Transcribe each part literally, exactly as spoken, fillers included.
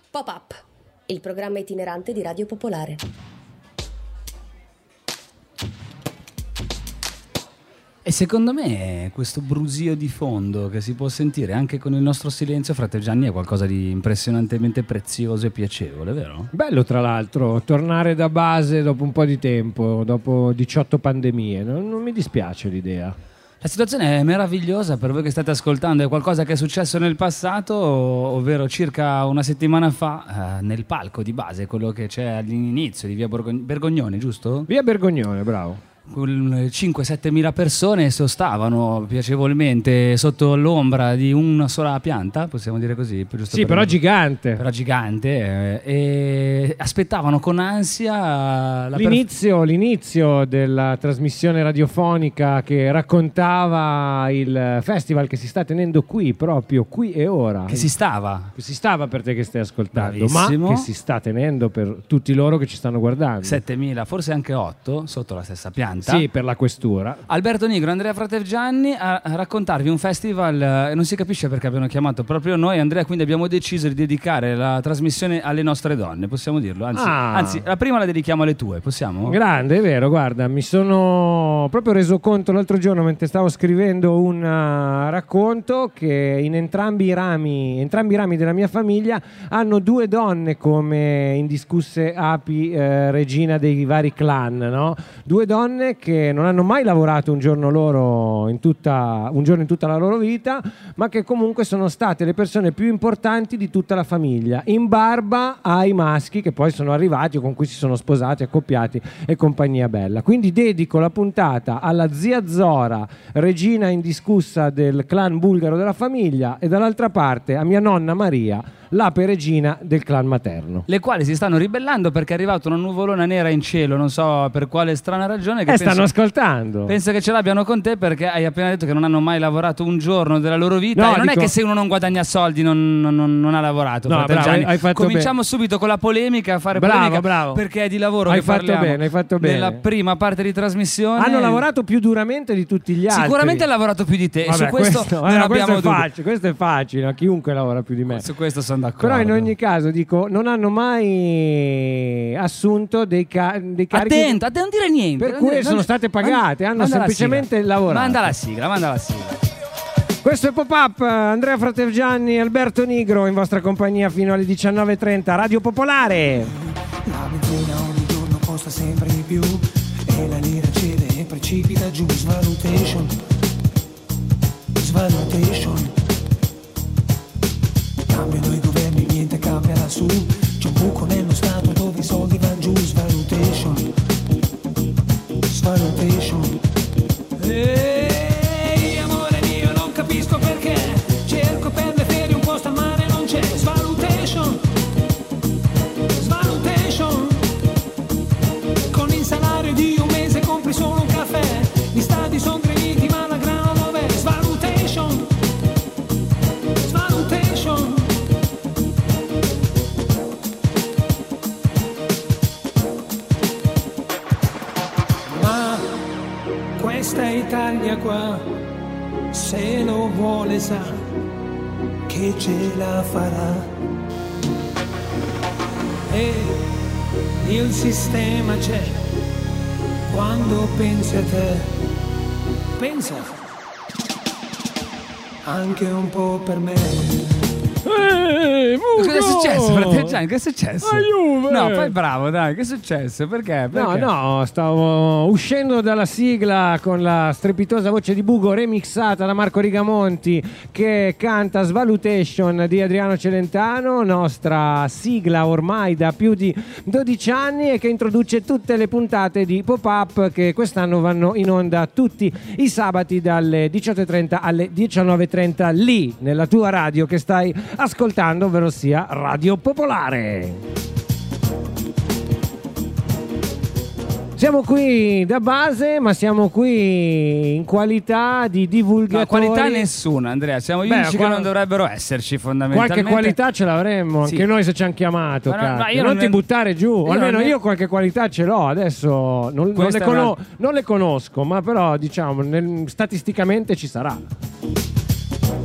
Pop-up, il programma itinerante di Radio Popolare. E secondo me questo brusio di fondo che si può sentire anche con il nostro silenzio, frate Gianni, è qualcosa di impressionantemente prezioso e piacevole, vero? Bello, tra l'altro, tornare da base dopo un po' di tempo, dopo diciotto pandemie, non, non mi dispiace l'idea. La situazione è meravigliosa per voi che state ascoltando, è qualcosa che è successo nel passato, ovvero circa una settimana fa, eh, nel palco di base, quello che c'è all'inizio di via Borgogn- Bergognone, giusto? Via Bergognone, bravo. cinque sette mila persone sostavano piacevolmente sotto l'ombra di una sola pianta, possiamo dire così, giusto? Sì, per però gigante. Però gigante, eh, e aspettavano con ansia la l'inizio, per... l'inizio della trasmissione radiofonica che raccontava il festival che si sta tenendo qui, proprio qui e ora. Che si stava. Che si stava per te che stai ascoltando, Bravissimo. Ma che si sta tenendo per tutti loro che ci stanno guardando. settemila, forse anche otto, sotto la stessa pianta. Sì, per la questura. Alberto Nigro, Andrea Fratergianni a raccontarvi un festival, e eh, non si capisce perché abbiano chiamato proprio noi, Andrea, quindi abbiamo deciso di dedicare la trasmissione alle nostre donne, possiamo dirlo? Anzi, ah. anzi la prima la dedichiamo alle tue, possiamo? Grande, è vero, guarda, mi sono proprio reso conto l'altro giorno mentre stavo scrivendo un uh, racconto che in entrambi i rami, entrambi i rami della mia famiglia hanno due donne come indiscusse api eh, regina dei vari clan, no? Due donne che non hanno mai lavorato un giorno loro in tutta, un giorno in tutta la loro vita, ma che comunque sono state le persone più importanti di tutta la famiglia, in barba ai maschi che poi sono arrivati o con cui si sono sposati, accoppiati e compagnia bella. Quindi dedico la puntata alla zia Zora, regina indiscussa del clan bulgaro della famiglia, e dall'altra parte a mia nonna Maria, l'ape regina del clan materno, le quali si stanno ribellando perché è arrivata una nuvolona nera in cielo, non so per quale strana ragione, che eh, penso, stanno ascoltando. Penso che ce l'abbiano con te perché hai appena detto che non hanno mai lavorato un giorno della loro vita. No, e non dico... è che se uno non guadagna soldi non, non, non ha lavorato. No, bravo, hai, hai fatto cominciamo bene. subito con la polemica, a fare bravo, polemica bravo. perché è di lavoro hai che fatto parliamo. Bene, hai fatto bene. Nella prima parte di trasmissione hanno lavorato più duramente di tutti gli altri. Sicuramente ha lavorato più di te. Vabbè, e su questo, questo, non eh, abbiamo questo, è facile, questo è facile, a chiunque lavora più di me. Su questo sono d'accordo. Però in ogni caso dico, non hanno mai assunto dei, ca- dei carichi. Attento, a non dire niente. Per cui sono state pagate, hanno semplicemente lavorato. Manda la sigla, manda la sigla. Questo è Pop-Up, Andrea Fratergianni, Alberto Nigro in vostra compagnia fino alle diciannove e trenta, Radio Popolare. La benzina ogni giorno costa sempre di più e la lira cede e precipita giù. Svalutation, svalutation. Cambiano i governi, niente cambia lassù. C'è un buco nello stato dove i soldi vanno giù. Svalutation, svalutation. Ehi, amore mio, non capisco perché cerco per le ferie un posto al mare, non c'è. Svalutation, svalutation. Con il salario di un mese compri solo un caffè. Gli stati sono grilliti ma la grana dov'è? Svalutation, svalutation. Ma questa Italia qua, se lo vuole sa che ce la farà. E il sistema c'è, quando pensi a te, pensa anche un po' per me. Ehi, cosa è successo, fratello Gianni? Che è successo? La Juve! No, fai bravo, dai, che è successo? Perché? Perché? No, no, stavo uscendo dalla sigla con la strepitosa voce di Bugo remixata da Marco Rigamonti che canta Svalutation di Adriano Celentano, nostra sigla ormai da più di dodici anni e che introduce tutte le puntate di Pop-Up che quest'anno vanno in onda tutti i sabati dalle diciotto e trenta alle diciannove e trenta lì nella tua radio che stai ascoltando, ovvero sia Radio Popolare. Siamo qui da base, ma siamo qui in qualità di divulgatori. No, qualità nessuna, Andrea. Siamo gli unici che non dovrebbero esserci, fondamentalmente. Qualche qualità ce l'avremmo, sì. Anche noi se ci hanno chiamato. No, no, io non, non ti ne... buttare giù, io almeno ne... io qualche qualità ce l'ho. Adesso non, non, le, cono- non le conosco, ma però diciamo nel, statisticamente ci sarà.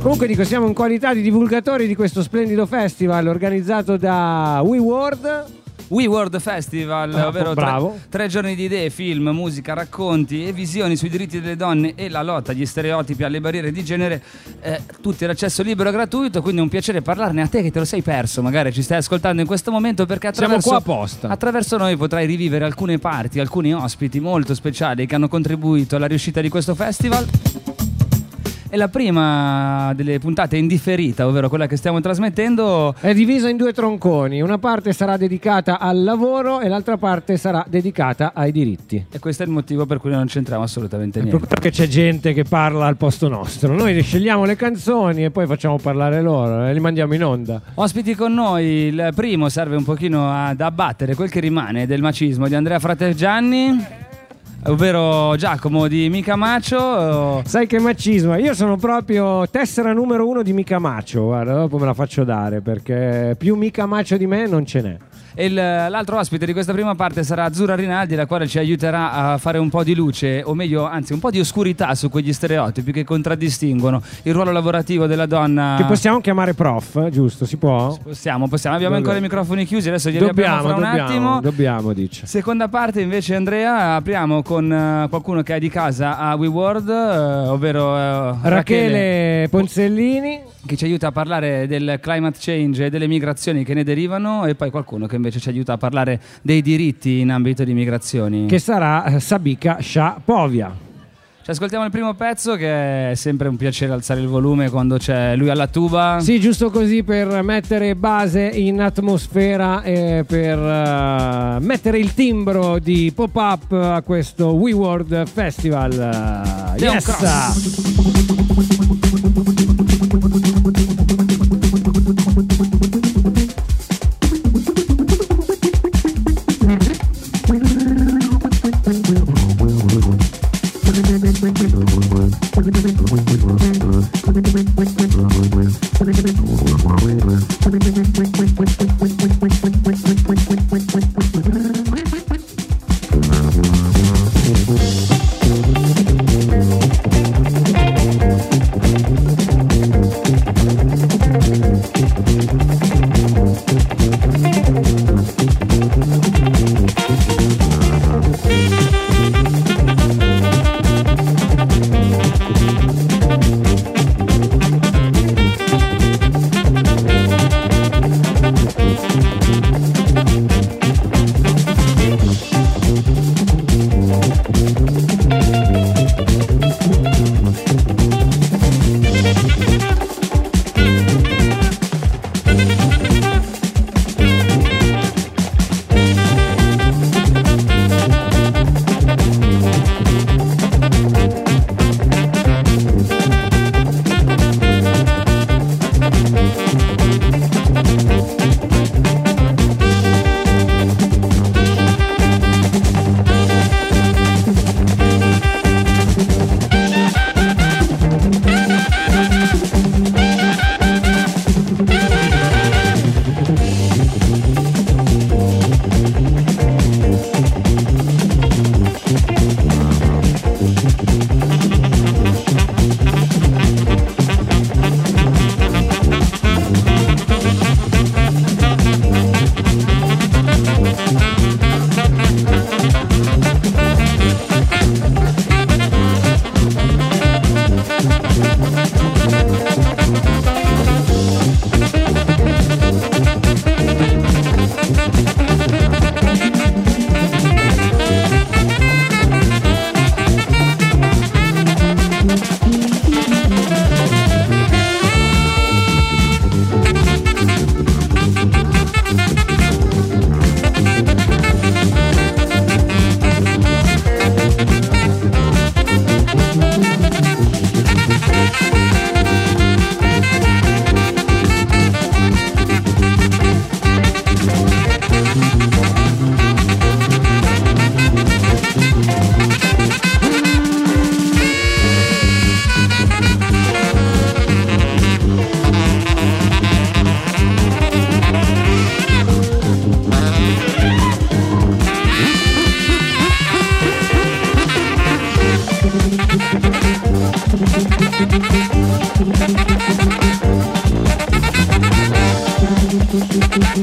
Comunque dico, siamo in qualità di divulgatori di questo splendido festival organizzato da WeWorld. WeWorld Festival, Ah, ovvero bravo. tre, tre giorni di idee, film, musica, racconti e visioni sui diritti delle donne e la lotta agli stereotipi, alle barriere di genere, eh, tutti l'accesso libero e gratuito, quindi è un piacere parlarne a te che te lo sei perso, magari ci stai ascoltando in questo momento, perché Siamo attraverso, qua apposta. attraverso noi potrai rivivere alcune parti, alcuni ospiti molto speciali che hanno contribuito alla riuscita di questo festival. E la prima delle puntate indifferita, ovvero quella che stiamo trasmettendo, È divisa in due tronconi, una parte sarà dedicata al lavoro e l'altra parte sarà dedicata ai diritti. e questo è il motivo per cui non c'entriamo assolutamente niente. Proprio perché c'è gente che parla al posto nostro. Noi scegliamo le canzoni e poi facciamo parlare loro e li mandiamo in onda. Ospiti con noi, il primo serve un pochino ad abbattere quel che rimane del macismo di Andrea Fratergianni, ovvero Giacomo di Mica Macio. Sai che macismo? Io sono proprio tessera numero uno di Mica Macio. Guarda, dopo me la faccio dare perché più Mica Macio di me non ce n'è. E il- l'altro ospite di questa prima parte sarà Azzurra Rinaldi, la quale ci aiuterà a fare un po' di luce, o meglio, anzi un po' di oscurità su quegli stereotipi che contraddistinguono il ruolo lavorativo della donna. Che possiamo chiamare prof, giusto? Si può? Possiamo, possiamo. Abbiamo Vabbè. ancora i microfoni chiusi, adesso glieli apriamo Dobbiamo, fra un dobbiamo, attimo. dobbiamo, dice. Seconda parte invece, Andrea, apriamo con eh, qualcuno che è di casa a WeWorld, eh, ovvero eh, Rachele Ponzellini. che ci aiuta a parlare del climate change e delle migrazioni che ne derivano, e poi qualcuno che invece ci aiuta a parlare dei diritti in ambito di migrazioni. Che sarà eh, Sabika Shapovia. Ci ascoltiamo il primo pezzo, che è sempre un piacere alzare il volume quando c'è lui alla tuba. Sì, giusto così per mettere base in atmosfera e per eh, mettere il timbro di pop-up a questo WeWorld Festival. Leon Yes! Cross.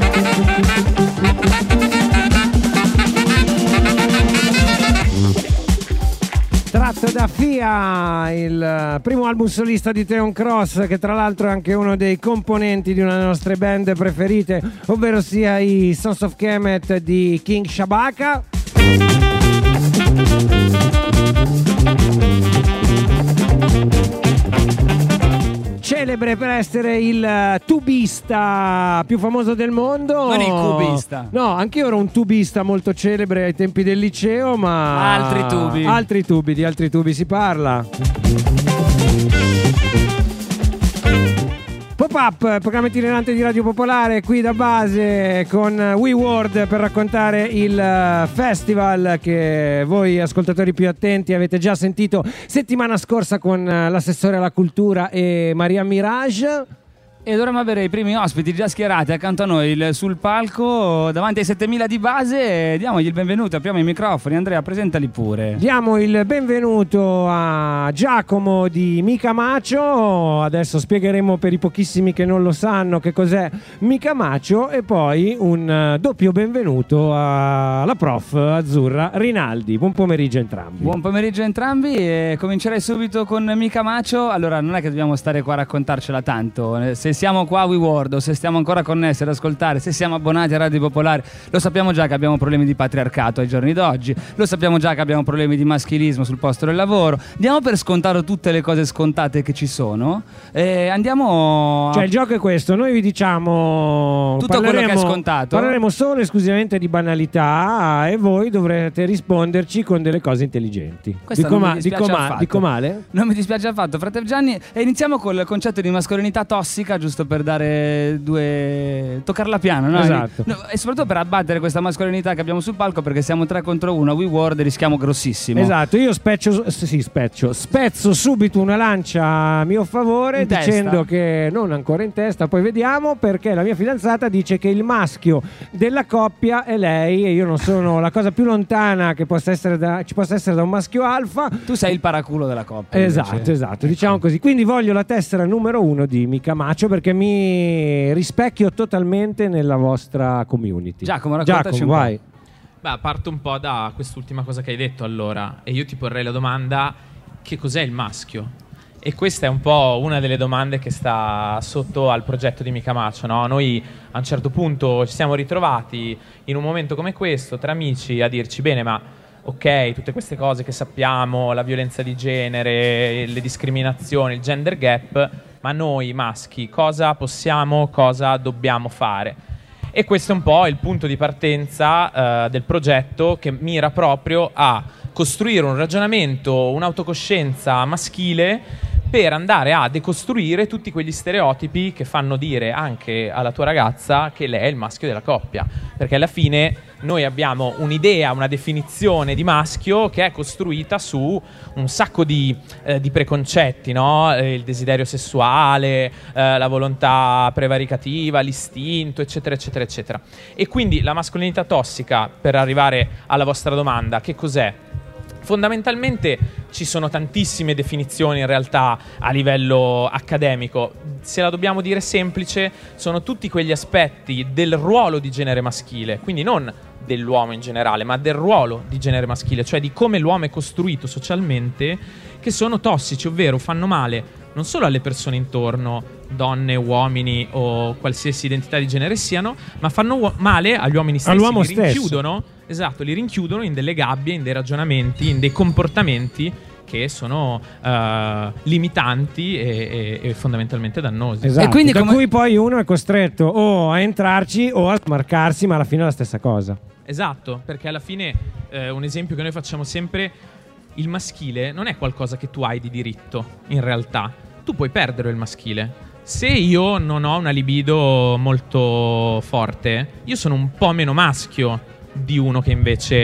Tratto da Fia, il primo album solista di Theon Cross, che tra l'altro è anche uno dei componenti di una delle nostre band preferite, ovvero sia i Sons of Kemet di King Shabaka. Celebre per essere il tubista più famoso del mondo. Non il cubista. No, anch'io ero un tubista molto celebre ai tempi del liceo, ma altri tubi. Altri tubi, di altri tubi si parla. Pop-up, programma itinerante di Radio Popolare, qui da base con WeWorld per raccontare il festival che voi ascoltatori più attenti avete già sentito settimana scorsa con l'assessore alla cultura e Maria Mirage. E dovremmo avere i primi ospiti già schierati accanto a noi il- sul palco davanti ai settemila di base. Diamogli il benvenuto, apriamo i microfoni. Andrea, presentali pure. Diamo il benvenuto a Giacomo di Mica Macio. Adesso spiegheremo per i pochissimi che non lo sanno che cos'è Mica Macio, e poi un eh, doppio benvenuto alla prof Azzurra Rinaldi. Buon pomeriggio a entrambi. Buon pomeriggio a entrambi e comincerei subito con Mica Macio. Allora, non è che dobbiamo stare qua a raccontarcela tanto. Eh, Se siamo qua a WeWorld o se stiamo ancora connessi ad ascoltare, se siamo abbonati a Radio Popolare, lo sappiamo già che abbiamo problemi di patriarcato ai giorni d'oggi, lo sappiamo già che abbiamo problemi di maschilismo sul posto del lavoro. Diamo per scontato tutte le cose scontate che ci sono e andiamo a... Cioè il gioco è questo, noi vi diciamo Tutto quello che è parleremo- scontato. Parleremo solo e esclusivamente di banalità e voi dovrete risponderci con delle cose intelligenti. Questa dico, non mi ma- dispiace dico ma- affatto. dico male? Non mi dispiace affatto, fratello Gianni. E iniziamo col concetto di mascolinità tossica, giusto per dare due... toccarla piano, no? Esatto. No, e soprattutto per abbattere questa mascolinità che abbiamo sul palco, perché siamo tre contro uno a WeWorld e rischiamo grossissimo. Esatto, io speccio, sì, speccio, spezzo subito una lancia a mio favore In dicendo testa? che non ancora in testa, poi vediamo, perché la mia fidanzata dice che il maschio della coppia è lei e io non sono la cosa più lontana che possa essere da, ci possa essere da un maschio alfa. Tu sei il paraculo della coppia. Esatto, invece. esatto, diciamo così. Quindi voglio la tessera numero uno di Mica Macio perché mi rispecchio totalmente nella vostra community. Giacomo, raccontaci Giacomo, un po'. vai. Beh, parto un po' da quest'ultima cosa che hai detto allora, e io ti porrei la domanda: che cos'è il maschio? E questa è un po' una delle domande che sta sotto al progetto di Mica Macio, no? Noi a un certo punto ci siamo ritrovati in un momento come questo, tra amici, a dirci: bene, ma ok, tutte queste cose che sappiamo, la violenza di genere, le discriminazioni, il gender gap, ma noi maschi cosa possiamo, cosa dobbiamo fare? E questo è un po' il punto di partenza eh, del progetto, che mira proprio a costruire un ragionamento, un'autocoscienza maschile per andare a decostruire tutti quegli stereotipi che fanno dire anche alla tua ragazza che lei è il maschio della coppia, perché alla fine noi abbiamo un'idea, una definizione di maschio che è costruita su un sacco di, eh, di preconcetti, no? Eh, il desiderio sessuale, eh, la volontà prevaricativa, l'istinto, eccetera, eccetera, eccetera. E quindi la mascolinità tossica, per arrivare alla vostra domanda, che cos'è? Fondamentalmente ci sono tantissime definizioni in realtà a livello accademico. Se la dobbiamo dire semplice, sono tutti quegli aspetti del ruolo di genere maschile, quindi non dell'uomo in generale, ma del ruolo di genere maschile, cioè di come l'uomo è costruito socialmente, che sono tossici, ovvero fanno male non solo alle persone intorno, donne, uomini o qualsiasi identità di genere siano, ma fanno uo- male agli uomini stessi, All'uomo li stesso. rinchiudono, esatto, li rinchiudono in delle gabbie, in dei ragionamenti, in dei comportamenti che sono eh, limitanti e, e- e fondamentalmente dannosi. Esatto. E quindi da come- cui poi uno è costretto o a entrarci o a smarcarsi, ma alla fine è la stessa cosa. Esatto, perché alla fine eh, un esempio che noi facciamo sempre: il maschile non è qualcosa che tu hai di diritto, in realtà. Tu puoi perdere il maschile. Se io non ho una libido molto forte, io sono un po' meno maschio di uno che invece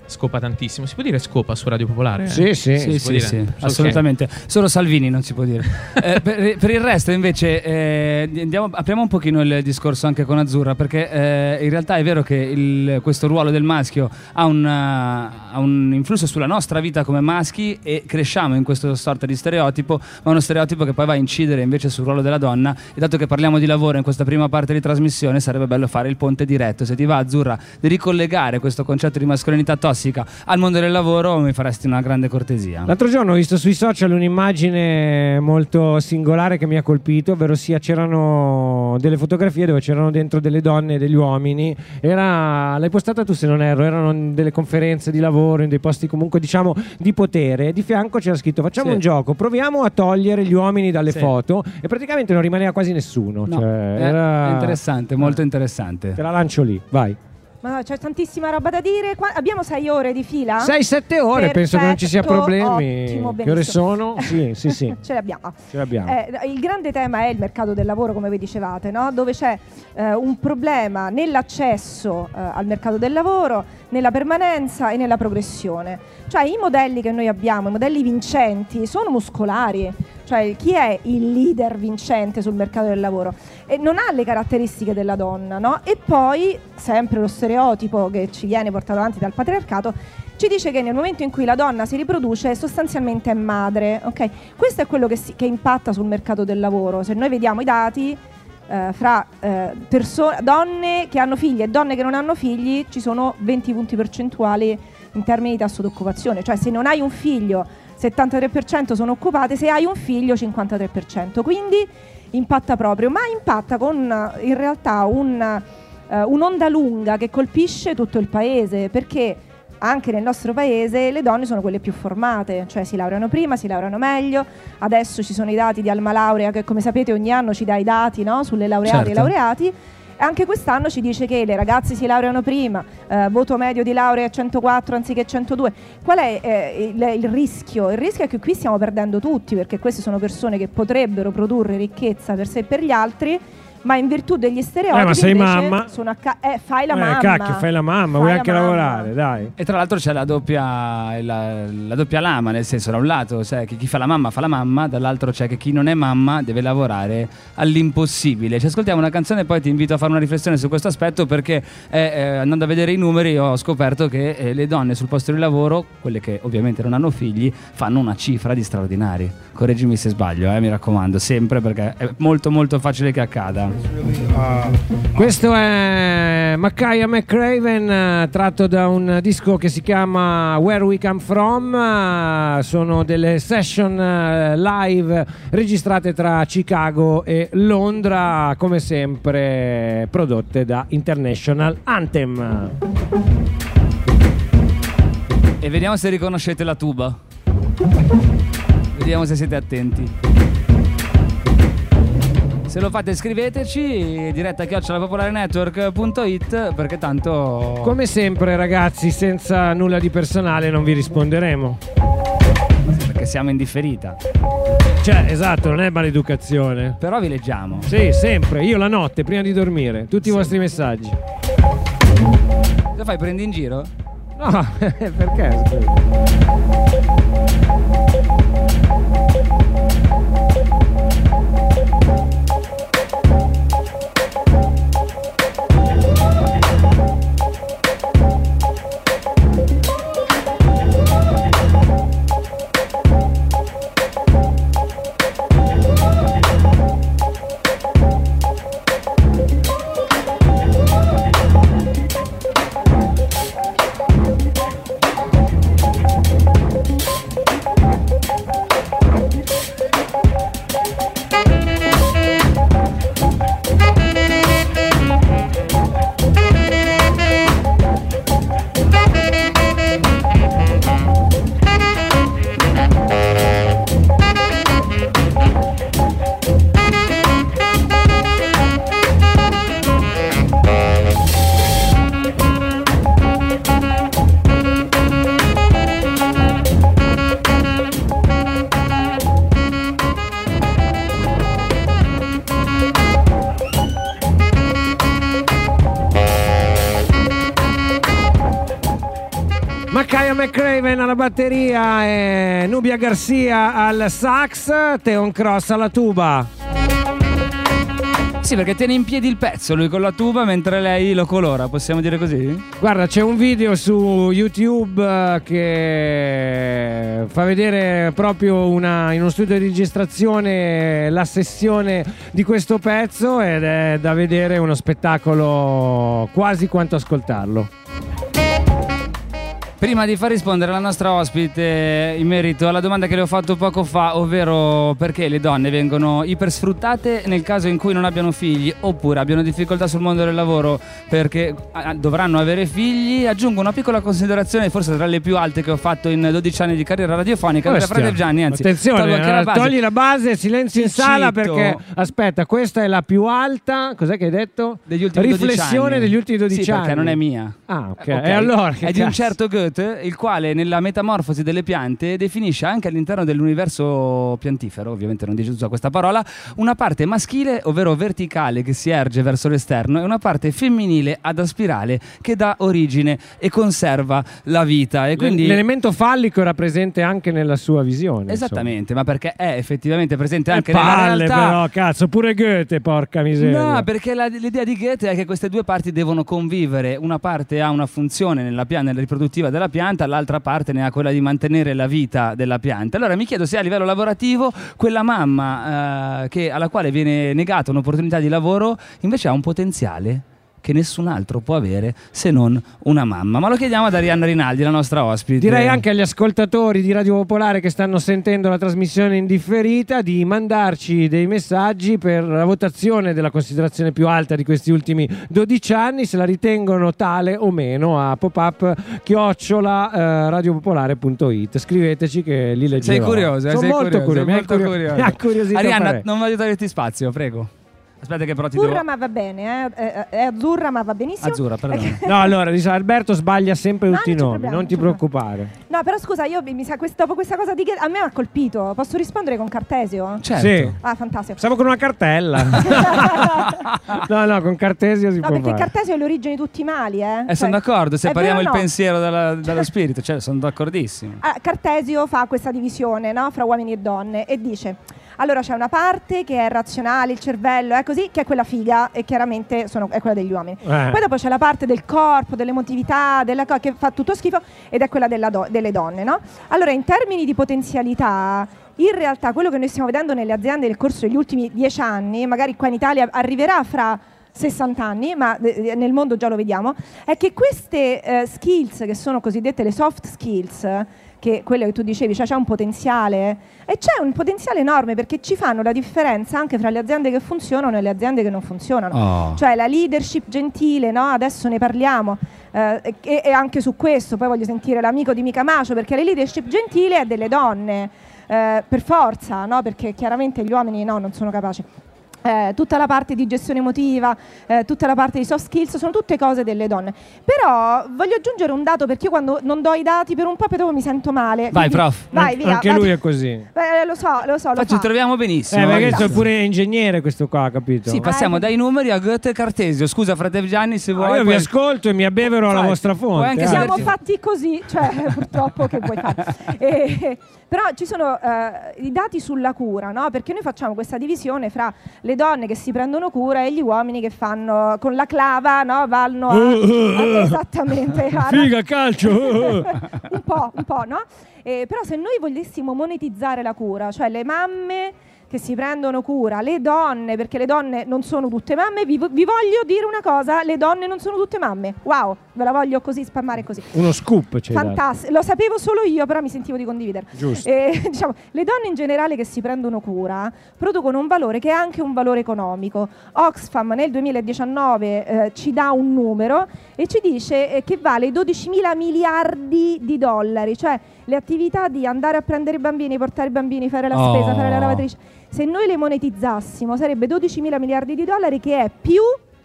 scopa tantissimo. Si può dire scopa su Radio Popolare? Sì, sì, sì, si sì, sì, okay. assolutamente. Solo Salvini non si può dire. eh, per, per il resto invece eh, andiamo, apriamo un pochino il discorso anche con Azzurra, perché eh, in realtà è vero che il, questo ruolo del maschio ha un, uh, ha un influsso sulla nostra vita come maschi e cresciamo in questo sorta di stereotipo, ma uno stereotipo che poi va a incidere invece sul ruolo della donna. E dato che parliamo di lavoro in questa prima parte di trasmissione, sarebbe bello fare il ponte diretto. Se ti va, Azzurra, di ricollegare questo concetto di mascolinità tossica al mondo del lavoro, mi faresti una grande cortesia. L'altro giorno ho visto sui social un'immagine molto singolare che mi ha colpito, ovvero sia c'erano delle fotografie dove c'erano dentro delle donne e degli uomini. Era, l'hai postata tu se non erro, erano delle conferenze di lavoro in dei posti comunque diciamo di potere. Di fianco c'era scritto facciamo sì. un gioco, proviamo a togliere gli uomini dalle sì. foto, e praticamente non rimaneva quasi nessuno. No, cioè, è, era... è interessante, molto interessante. Te la lancio lì, vai. Ma c'è tantissima roba da dire. Qua abbiamo sei ore di fila? sei sette ore, Perfetto, penso che non ci sia problemi. Ottimo, che ore benissimo. sono? Sì, sì, sì. Ce l'abbiamo. Ce l'abbiamo. Eh, il grande tema è il mercato del lavoro, come vi dicevate, no? Dove c'è eh, un problema nell'accesso eh, al mercato del lavoro, nella permanenza e nella progressione. Cioè i modelli che noi abbiamo, i modelli vincenti, sono muscolari. Cioè chi è il leader vincente sul mercato del lavoro? E non ha le caratteristiche della donna, no? E poi, sempre lo stereotipo che ci viene portato avanti dal patriarcato, ci dice che nel momento in cui la donna si riproduce sostanzialmente è madre, ok? Questo è quello che, si, che impatta sul mercato del lavoro. Se noi vediamo i dati eh, fra eh, perso- donne che hanno figli e donne che non hanno figli, ci sono venti punti percentuali in termini di tasso di occupazione. Cioè se non hai un figlio settantatré per cento sono occupate, se hai un figlio cinquantatré per cento, quindi impatta proprio, ma impatta con in realtà un, uh, un'onda lunga che colpisce tutto il paese, perché anche nel nostro paese le donne sono quelle più formate, cioè si laureano prima, si laureano meglio. Adesso ci sono i dati di Alma Laurea che, come sapete, ogni anno ci dà i dati, no? Sulle laureate certo. e laureati. Anche quest'anno ci dice che le ragazze si laureano prima, eh, voto medio di laurea è centoquattro anziché centodue. Qual è eh, il, il rischio? Il rischio è che qui stiamo perdendo tutti, perché queste sono persone che potrebbero produrre ricchezza per sé e per gli altri, ma in virtù degli stereotipi eh, ma sei invece mamma. sono a ca- eh, fai la eh, mamma. Cacchio, fai la mamma, Fai vuoi la anche mamma. lavorare, dai. E tra l'altro c'è la doppia, la, la doppia lama, nel senso, da un lato c'è che chi fa la mamma fa la mamma, dall'altro c'è che chi non è mamma deve lavorare all'impossibile. Ci ascoltiamo una canzone e poi ti invito a fare una riflessione su questo aspetto, perché eh, eh, andando a vedere i numeri ho scoperto che eh, le donne sul posto di lavoro, quelle che ovviamente non hanno figli, fanno una cifra di straordinari. Correggimi se sbaglio, eh, mi raccomando, sempre, perché è molto molto facile che accada. Questo è Makaya McCraven, tratto da un disco che si chiama Where We Come From. Sono delle session live registrate tra Chicago e Londra, come sempre prodotte da International Anthem. E vediamo se riconoscete la tuba. Vediamo se siete attenti. Se lo fate scriveteci, diretta chiocciola popolare network punto it, perché tanto... Come sempre ragazzi, senza nulla di personale non vi risponderemo. Perché siamo in differita. Cioè, esatto, non è maleducazione. Però vi leggiamo. Sì, sempre, io la notte, prima di dormire, tutti i vostri messaggi. Lo fai, prendi in giro? No, perché? Scusa. Makaya McCraven alla batteria e Nubia Garcia al sax, Theon Cross alla tuba. Sì, perché tiene in piedi il pezzo lui con la tuba mentre lei lo colora, possiamo dire così? Guarda, c'è un video su YouTube eh, che fa vedere proprio una, in uno studio di registrazione la sessione di questo pezzo ed è da vedere uno spettacolo quasi quanto ascoltarlo. Prima di far rispondere la nostra ospite in merito alla domanda che le ho fatto poco fa, ovvero perché le donne vengono ipersfruttate nel caso in cui non abbiano figli oppure abbiano difficoltà sul mondo del lavoro perché dovranno avere figli, aggiungo una piccola considerazione, forse tra le più alte che ho fatto in dodici anni di carriera radiofonica. Come Frate Gianni, anzi, attenzione, anche la base. togli la base, silenzio in Ti sala cito. perché aspetta, questa è la più alta, cos'è che hai detto? Degli ultimi Riflessione dodici anni. degli ultimi dodici sì, anni. perché non è mia. Ah, ok. Ok. E allora che è di un cazzo? certo Goethe, il quale nella metamorfosi delle piante definisce anche all'interno dell'universo piantifero, ovviamente non dice usa questa parola, una parte maschile, ovvero verticale, che si erge verso l'esterno, e una parte femminile ad a spirale che dà origine e conserva la vita. E quindi l'elemento fallico era presente anche nella sua visione. Esattamente, insomma. Ma perché è effettivamente presente anche e nella palle, realtà. però, cazzo, pure Goethe, porca miseria. No, perché la- l'idea di Goethe è che queste due parti devono convivere. Una parte ha una funzione nella pianta, nella riproduttiva della pianta, l'altra parte ne ha quella di mantenere la vita della pianta. Allora mi chiedo se a livello lavorativo quella mamma eh, che, alla quale viene negata un'opportunità di lavoro invece ha un potenziale che nessun altro può avere se non una mamma. Ma lo chiediamo ad Arianna Rinaldi, la nostra ospite. Direi anche agli ascoltatori di Radio Popolare che stanno sentendo la trasmissione in differita di mandarci dei messaggi per la votazione della considerazione più alta di questi ultimi dodici anni, se la ritengono tale o meno, a pop-up chiocciola eh, radiopopolare punto it. Scriveteci che li leggerò. Sei curiosa? Sono sei molto curiosa, curioso. Mi ha molto curio- curiosa. mi ha curiosito Arianna, parecchio. non voglio toglierti spazio, prego. Aspetta che però ti Azzurra devo... ma va bene, eh? è, è azzurra ma va benissimo. Azzurra, perdono. No, allora, dice, Alberto sbaglia sempre No, tutti i non c'è nomi, problema, non ti non c'è preoccupare. No, però scusa, io mi sa quest- dopo questa cosa di Goethe a me ha colpito. Posso rispondere con Cartesio? Certo. Sì. Ah, fantastico. Siamo con una cartella. No, no, con Cartesio si No, può perché fare. Cartesio è l'origine di tutti i mali, eh. Eh, Cioè, sono d'accordo, è separiamo vero il o no? pensiero dalla- dallo spirito, cioè sono d'accordissimo. Ah, Cartesio fa questa divisione, no, fra uomini e donne e dice: allora c'è una parte che è razionale, il cervello è così, che è quella figa e chiaramente sono, è quella degli uomini. Eh. Poi dopo c'è la parte del corpo, dell'emotività, della co- che fa tutto schifo ed è quella della do- delle donne, no? Allora in termini di potenzialità, in realtà quello che noi stiamo vedendo nelle aziende nel corso degli ultimi dieci anni, magari qua in Italia arriverà fra sessanta anni, ma eh, nel mondo già lo vediamo, è che queste eh, skills, che sono cosiddette le soft skills, che quello che tu dicevi, cioè c'è un potenziale, e c'è un potenziale enorme perché ci fanno la differenza anche fra le aziende che funzionano e le aziende che non funzionano. Oh. Cioè la leadership gentile, no? Adesso ne parliamo, eh, e, e anche su questo poi voglio sentire l'amico di Mica Macio, perché la leadership gentile è delle donne, eh, per forza, no? Perché chiaramente gli uomini no, non sono capaci. Eh, tutta la parte di gestione emotiva, eh, tutta la parte di soft skills sono tutte cose delle donne. Però voglio aggiungere un dato, perché io quando non do i dati per un po' poi dopo mi sento male. Vai, Quindi- prof. Vai, via, Anche vado. lui è così. Eh, lo so, lo so, lo Poi ci fa. troviamo benissimo. Eh, perché ragazzi. è pure ingegnere questo qua, capito? Sì, passiamo Ah, dai numeri a Goethe e Cartesio. Scusa, frate Gianni, se Ah, vuoi. io vi poi- ascolto e mi abbevero alla Vai. vostra fonte. Puoi anche eh. Siamo sederti- fatti così, cioè purtroppo che vuoi fare. Eh, però ci sono eh, i dati sulla cura, no? Perché noi facciamo questa divisione fra le donne che si prendono cura e gli uomini che fanno con la clava, no? Vanno a, a- esattamente a- Figa, calcio. un po', un po', no? Eh, però se noi volessimo monetizzare la cura, cioè le mamme che si prendono cura, le donne, perché le donne non sono tutte mamme, vi, vi voglio dire una cosa, le donne non sono tutte mamme. Wow, ve la voglio così spammare così. Uno scoop c'è. Fantastico, lo sapevo solo io, però mi sentivo di condividere. Giusto. Eh, diciamo, le donne in generale che si prendono cura producono un valore che è anche un valore economico. Oxfam nel duemiladiciannove eh, ci dà un numero e ci dice eh, che vale dodicimila miliardi di dollari, cioè le attività di andare a prendere i bambini, portare i bambini, fare la Oh. spesa, fare la lavatrice. Se noi le monetizzassimo sarebbe dodicimila miliardi di dollari, che è più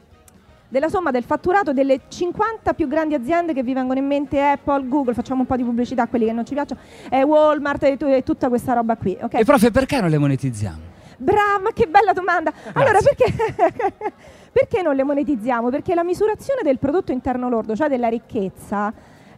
della somma del fatturato delle cinquanta più grandi aziende che vi vengono in mente: Apple, Google, facciamo un po' di pubblicità a quelli che non ci piacciono, eh, Walmart e, tu- e tutta questa roba qui. Ok? E prof, perché non le monetizziamo? Brava, che bella domanda. Allora, perché, perché non le monetizziamo? Perché la misurazione del prodotto interno lordo, cioè della ricchezza,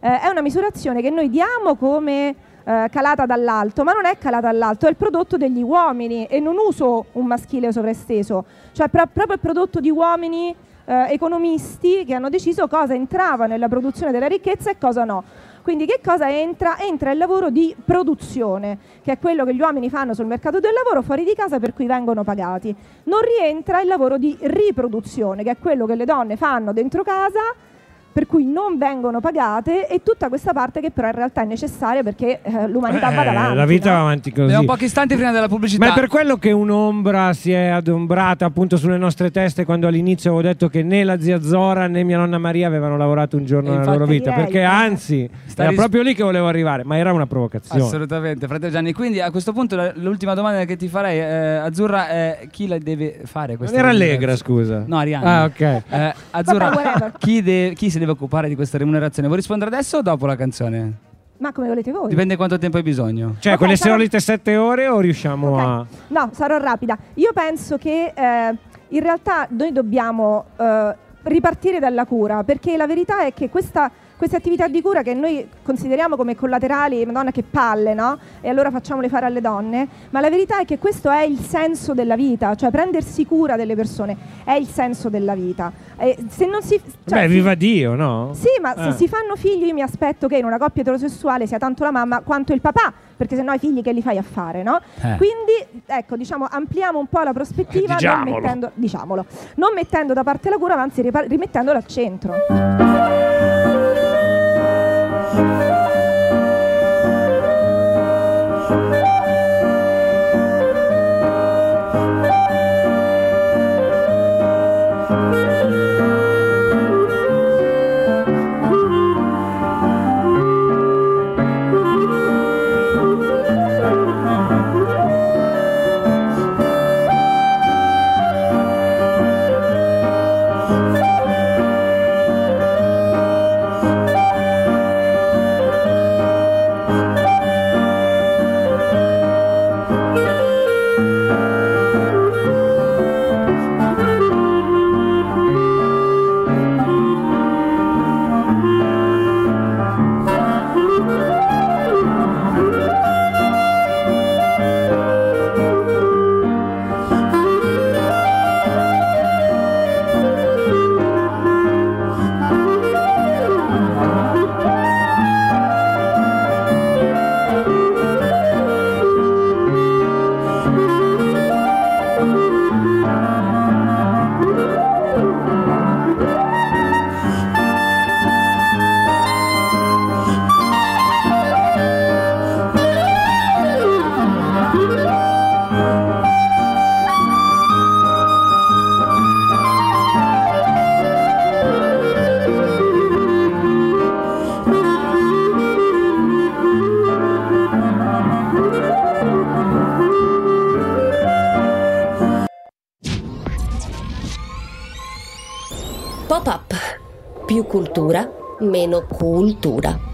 eh, è una misurazione che noi diamo come eh, calata dall'alto, ma non è calata dall'alto, è il prodotto degli uomini, e non uso un maschile sovraesteso, cioè pro- proprio il prodotto di uomini eh, economisti che hanno deciso cosa entrava nella produzione della ricchezza e cosa no. Quindi che cosa entra? Entra il lavoro di produzione, che è quello che gli uomini fanno sul mercato del lavoro fuori di casa, per cui vengono pagati. Non rientra il lavoro di riproduzione, che è quello che le donne fanno dentro casa, per cui non vengono pagate, e tutta questa parte che però in realtà è necessaria perché eh, l'umanità Eh, va avanti. la vita no? va avanti così. Abbiamo pochi istanti prima della pubblicità. Ma è per quello che un'ombra si è adombrata appunto sulle nostre teste quando all'inizio avevo detto che né la zia Zora né mia nonna Maria avevano lavorato un giorno E nella loro infatti vita, direi, perché eh. anzi Sta era ris- proprio lì che volevo arrivare, ma era una provocazione. Assolutamente, fratello Gianni. Quindi a questo punto la- l'ultima domanda che ti farei, eh, Azzurra, è chi la deve fare Non questa era remunerazione? Allegra, scusa. No, Arianna. Ah, ok. Eh, Azzurra, Vabbè, whatever. chi, de- chi si deve occupare di questa remunerazione? Vuoi rispondere adesso o dopo la canzone? Ma come volete voi? Dipende quanto tempo hai bisogno. Cioè, Ok, quelle sarò- solite sette ore o riusciamo Ok. a... No, sarò rapida. Io penso che eh, in realtà noi dobbiamo eh, ripartire dalla cura, perché la verità è che questa, queste attività di cura che noi consideriamo come collaterali, madonna che palle, no? E allora facciamole fare alle donne, ma la verità è che questo è il senso della vita, cioè prendersi cura delle persone è il senso della vita. E se non si, cioè, Beh, si- viva Dio, no? Sì, ma se Eh. si fanno figli, io mi aspetto che in una coppia eterosessuale sia tanto la mamma quanto il papà, perché sennò i figli che li fai a fare, no? Eh. Quindi, ecco, diciamo, ampliamo un po' la prospettiva, non Diciamolo. mettendo, diciamolo, non mettendo da parte la cura, ma anzi ripa- rimettendola al centro. Pop-up. Più cultura, meno cultura.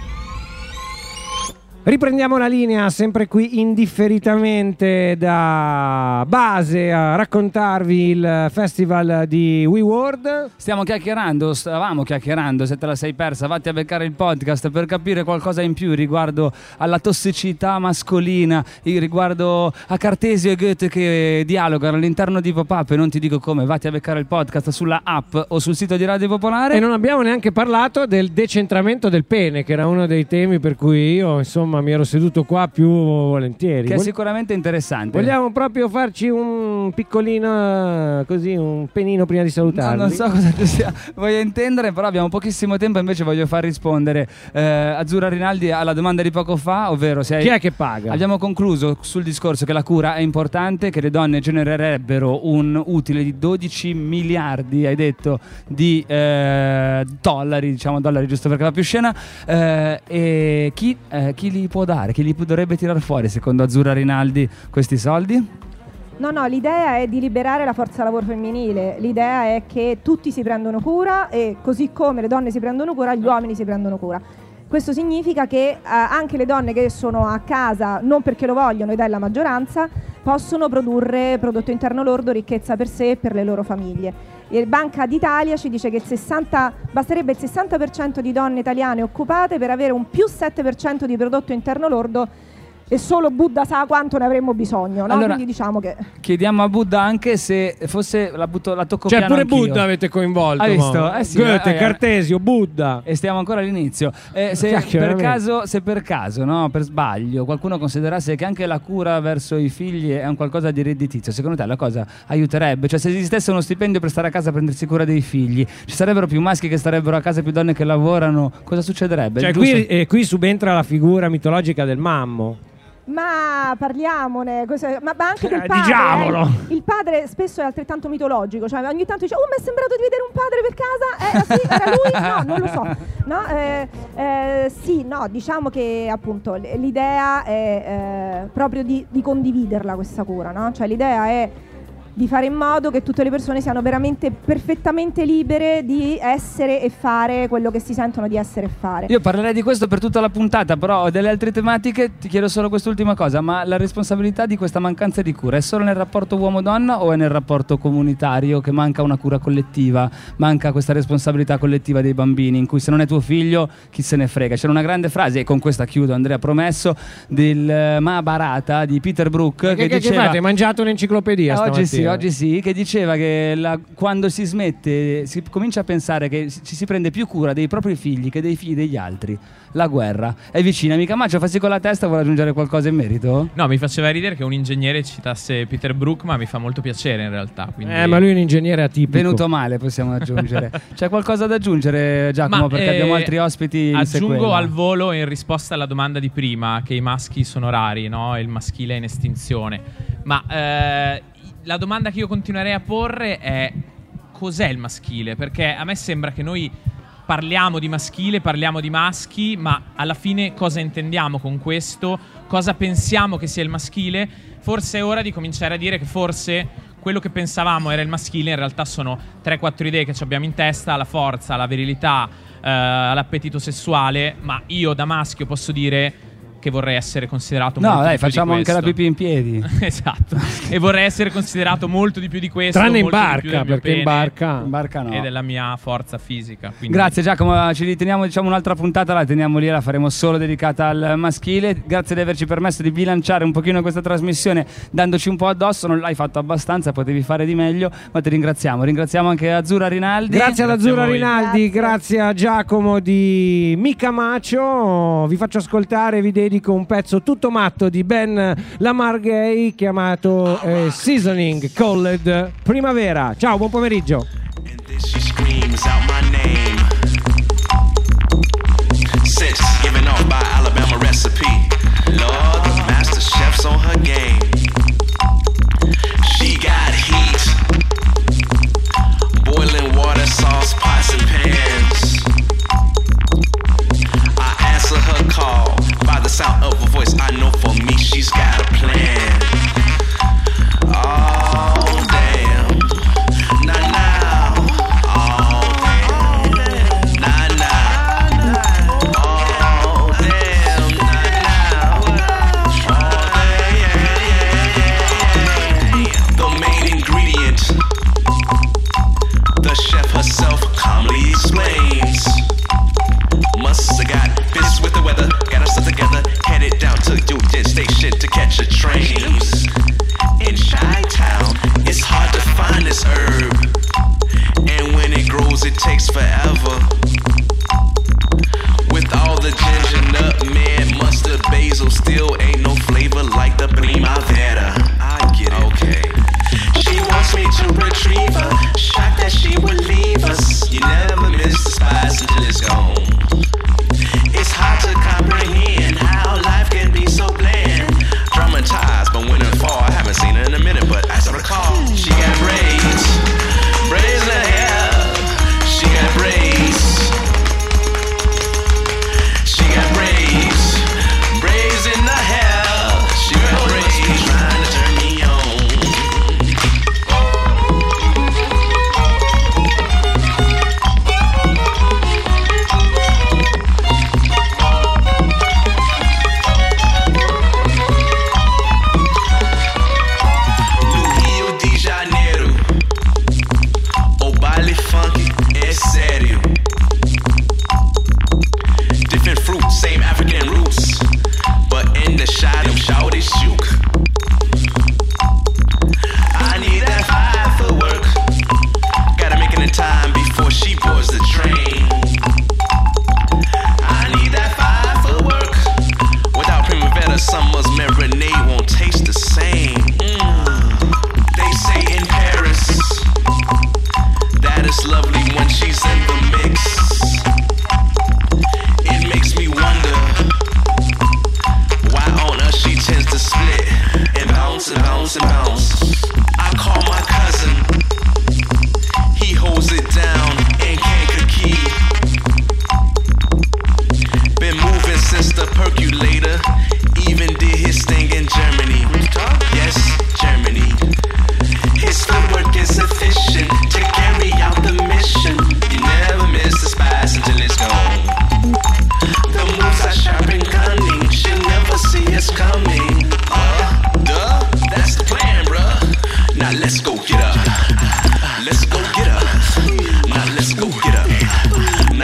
Riprendiamo la linea sempre qui indifferitamente da base a raccontarvi il festival di WeWorld. Stiamo chiacchierando, stavamo chiacchierando, se te la sei persa vatti a beccare il podcast per capire qualcosa in più riguardo alla tossicità mascolina, riguardo a Cartesio e Goethe che dialogano all'interno di Pop-Up, e non ti dico come, vatti a beccare il podcast sulla app o sul sito di Radio Popolare. E non abbiamo neanche parlato del decentramento del pene, che era uno dei temi per cui io insomma mi ero seduto qua più volentieri. Che è Vol- sicuramente interessante. Vogliamo proprio farci un piccolino, così, un penino prima di No, salutarvi? non so cosa tu sia voglia intendere, però abbiamo pochissimo tempo, invece voglio far rispondere eh, Azzurra Rinaldi alla domanda di poco fa, ovvero se hai... Chi è che paga? Abbiamo concluso sul discorso che la cura è importante, che le donne genererebbero un utile di dodici miliardi, hai detto, di eh, dollari, diciamo dollari giusto perché va più scena, eh, e chi, eh, chi li può dare, chi li dovrebbe tirare fuori secondo Azzurra Rinaldi questi soldi? No, no, l'idea è di liberare la forza lavoro femminile, l'idea è che tutti si prendono cura e così come le donne si prendono cura, gli uomini si prendono cura. Questo significa che eh, anche le donne che sono a casa, non perché lo vogliono, ed è la maggioranza, possono produrre prodotto interno lordo, ricchezza per sé e per le loro famiglie. Il Banca d'Italia ci dice che il sessanta, basterebbe il sessanta per cento di donne italiane occupate per avere un più sette per cento di prodotto interno lordo, e solo Buddha sa quanto ne avremmo bisogno, no? Allora, quindi diciamo che chiediamo a Buddha anche se fosse la, butto, la tocco cioè piano pure anch'io. Buddha avete coinvolto. Hai visto? mo. Eh sì, Goethe, eh, eh, Cartesio, Buddha. E stiamo ancora all'inizio. Eh, se, Cacchio, per veramente. caso, se per caso, no, per sbaglio, qualcuno considerasse che anche la cura verso i figli è un qualcosa di redditizio, secondo te la cosa aiuterebbe? Cioè, se esistesse uno stipendio per stare a casa a prendersi cura dei figli, ci sarebbero più maschi che starebbero a casa e più donne che lavorano? Cosa succederebbe? Cioè, Giusto? qui, eh, qui subentra la figura mitologica del mammo. ma parliamone, cosa- ma, ma anche del Eh, padre. diciamolo. eh. Il padre spesso è altrettanto mitologico, cioè ogni tanto dice: oh, mi è sembrato di vedere un padre per casa, eh, sì, era lui? No, non lo so. No, eh, eh, sì, no, diciamo che appunto l- l'idea è eh, proprio di, di condividerla questa cura, no? Cioè l'idea è di fare in modo che tutte le persone siano veramente perfettamente libere di essere e fare quello che si sentono di essere e fare. Io parlerei di questo per tutta la puntata, però ho delle altre tematiche. Ti chiedo solo quest'ultima cosa: ma la responsabilità di questa mancanza di cura è solo nel rapporto uomo-donna o è nel rapporto comunitario, che manca una cura collettiva, manca questa responsabilità collettiva dei bambini, in cui se non è tuo figlio chi se ne frega? C'era una grande frase, e con questa chiudo, Andrea, promesso, del eh, Mahabharata di Peter Brook, Che, che, che, diceva che fate? Hai mangiato un'enciclopedia Eh, oggi stamattina? sì, oggi sì, che diceva che la- quando si smette, si comincia a pensare che si- ci si prende più cura dei propri figli che dei figli degli altri, la guerra è vicina. Mica Maggio, fa sì con la testa, vuole aggiungere qualcosa in merito? No, mi faceva ridere che un ingegnere citasse Peter Brook, ma mi fa molto piacere in realtà. Quindi... Eh, ma lui è un ingegnere atipico. Venuto male, possiamo aggiungere. C'è qualcosa da aggiungere, Giacomo? Ma, perché eh, abbiamo altri ospiti in aggiungo sequela. al volo, in risposta alla domanda di prima, che i maschi sono rari, no? Il maschile è in estinzione. Ma eh, la domanda che io continuerei a porre è: cos'è il maschile? Perché a me sembra che noi parliamo di maschile, parliamo di maschi, ma alla fine cosa intendiamo con questo? Cosa pensiamo che sia il maschile? Forse è ora di cominciare a dire che forse quello che pensavamo era il maschile in realtà sono tre quattro idee che ci abbiamo in testa: la forza, la virilità, eh, l'appetito sessuale. Ma io da maschio posso dire che vorrei essere considerato No, molto dai, di più facciamo di anche la questo. pipì in piedi. Esatto. E vorrei essere considerato molto di più di questo, Tranne in molto di più barca, del mio perché in pene barca... In barca no. e della mia forza fisica. Quindi... Grazie Giacomo, ci riteniamo, diciamo, un'altra puntata, la teniamo lì, la faremo solo dedicata al maschile. Grazie di averci permesso di bilanciare un pochino questa trasmissione dandoci un po' addosso. Non l'hai fatto abbastanza, potevi fare di meglio, ma ti ringraziamo. Ringraziamo anche Azzurra Rinaldi. Grazie ad Grazie Azzurra a voi. Rinaldi, grazie a Giacomo di Mica Macio. Vi faccio ascoltare, vi dedico un pezzo tutto matto di Ben Lamar Gay chiamato eh, Seasoning Called Primavera. Ciao, buon pomeriggio. And then she screams out my name. Since given off by Alabama recipe, Lord, the master chef's on her game. She got heat, boiling water, sauce, pots and pans. I answer her call by the sound of her voice. I know for me she's got a plan. Oh damn, nah nah. Oh damn, nah nah. Oh damn, nah nah. Oh damn. The main ingredient, the chef herself calmly explains. Must have got business with the weather, got herself together, headed down to Union Station to catch a train. In Chi-Town, it's hard to find this herb, and when it grows, it takes forever. With all the ginger, nutmeg, mustard, basil, still ain't no flavor like the primavera. I get it. Okay. She wants me to retrieve her, shocked that she would leave us. You never miss the spice until it's gone. It's hard to comprehend how life can be so bland. Traumatized by winter and fall, I haven't seen her in a minute, but as I recall, she got braids, braids in her hair. She got braids, she got braids, braids in her hair. She got braids.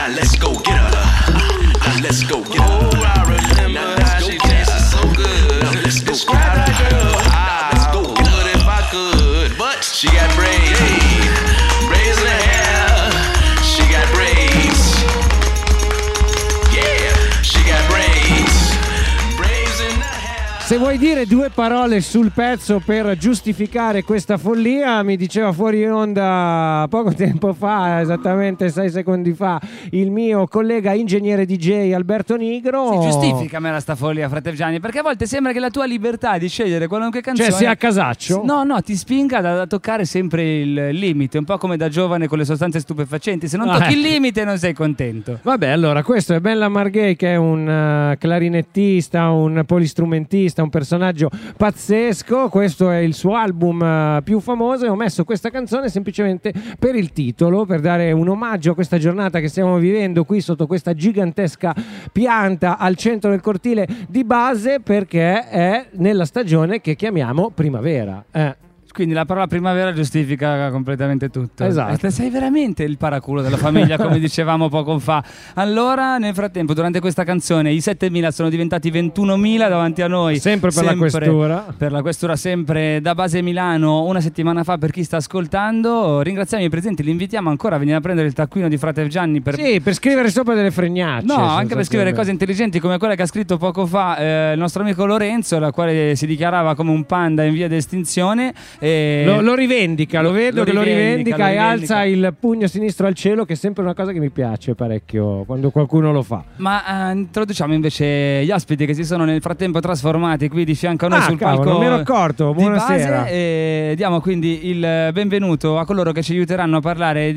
Now let's go get her. Now let's go get her. Oh, I remember how she dances so good. Now let's go get her. Now let's go get her if I could. But she got braids, braids in her hair. She got braids. Yeah, she got braids, braids in her hair. Se vuoi dire due parole sul pezzo per giustificare questa follia, mi diceva fuori onda poco tempo fa, esattamente sei secondi fa, il mio collega ingegnere D J Alberto Nigro. Sì, giustificamela sta follia, frate Gianni, perché a volte sembra che la tua libertà di scegliere qualunque canzone, cioè sia a casaccio, no no, ti spinga da, da toccare sempre il limite, un po' come da giovane con le sostanze stupefacenti. Se non tocchi Ah, il limite non sei contento. Vabbè, allora, questo è Ben Lamar-Gay, che è un uh, clarinettista, un polistrumentista, un personaggio pazzesco. Questo è il suo album uh, più famoso, e ho messo questa canzone semplicemente per il titolo, per dare un omaggio a questa giornata che stiamo vivendo qui sotto questa gigantesca pianta al centro del cortile di base, perché è nella stagione che chiamiamo primavera. Eh. Quindi la parola primavera giustifica completamente tutto. Esatto. E sei veramente il paraculo della famiglia, come dicevamo poco fa. Allora, nel frattempo, durante questa canzone, i settemila sono diventati ventunomila davanti a noi. Sempre per la questura. Per la questura, sempre da base Milano, una settimana fa, per chi sta ascoltando. Ringraziamo i presenti, li invitiamo ancora a venire a prendere il taccuino di frate Gianni. Per... Sì, per scrivere sopra delle fregnacce. No, anche per scrivere cose intelligenti come quella che ha scritto poco fa eh, il nostro amico Lorenzo, la quale si dichiarava come un panda in via di estinzione. E... Lo, lo rivendica, lo vedo lo che lo rivendica, rivendica, lo e rivendica. alza il pugno sinistro al cielo, che è sempre una cosa che mi piace parecchio quando qualcuno lo fa. Ma eh, introduciamo invece gli ospiti che si sono nel frattempo trasformati qui di fianco a noi Ah, sul cavolo, palco. non mi ero accorto, di buonasera. base, e diamo quindi il benvenuto a coloro che ci aiuteranno a parlare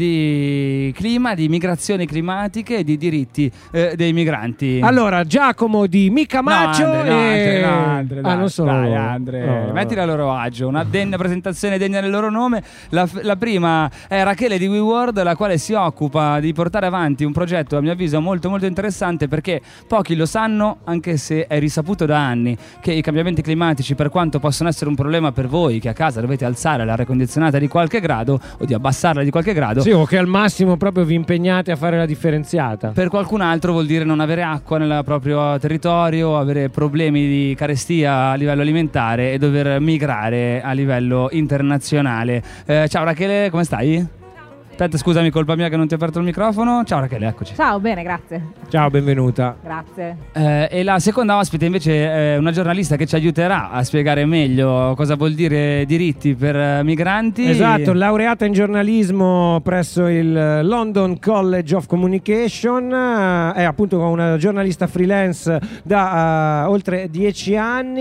di clima, di migrazioni climatiche e di diritti eh, dei migranti. Allora, Giacomo di Mica Maggio no, Andre, no, e... Andre, no, Andre, ah, dai, non sono dai, loro. Andre, No. mettila a loro agio, una degna presentazione degna del loro nome. La, la prima è Rachele di WeWorld, la quale si occupa di portare avanti un progetto a mio avviso molto molto interessante, perché pochi lo sanno, anche se è risaputo da anni, che i cambiamenti climatici, per quanto possono essere un problema per voi che a casa dovete alzare l'aria condizionata di qualche grado o di abbassarla di qualche grado, Sì, o che al massimo proprio vi impegnate a fare la differenziata. per qualcun altro vuol dire non avere acqua nel proprio territorio, avere problemi di carestia a livello alimentare e dover migrare a livello internazionale. Eh, ciao Rachele, come stai? Aspetta, scusami, colpa mia che non ti ho aperto il microfono. Ciao Rachele, eccoci. Ciao, bene, grazie. Ciao, benvenuta. Grazie. Eh, e la seconda ospite invece è una giornalista che ci aiuterà a spiegare meglio cosa vuol dire diritti per eh, migranti. Esatto, laureata in giornalismo presso il London College of Communication, eh, è appunto una giornalista freelance da uh, oltre dieci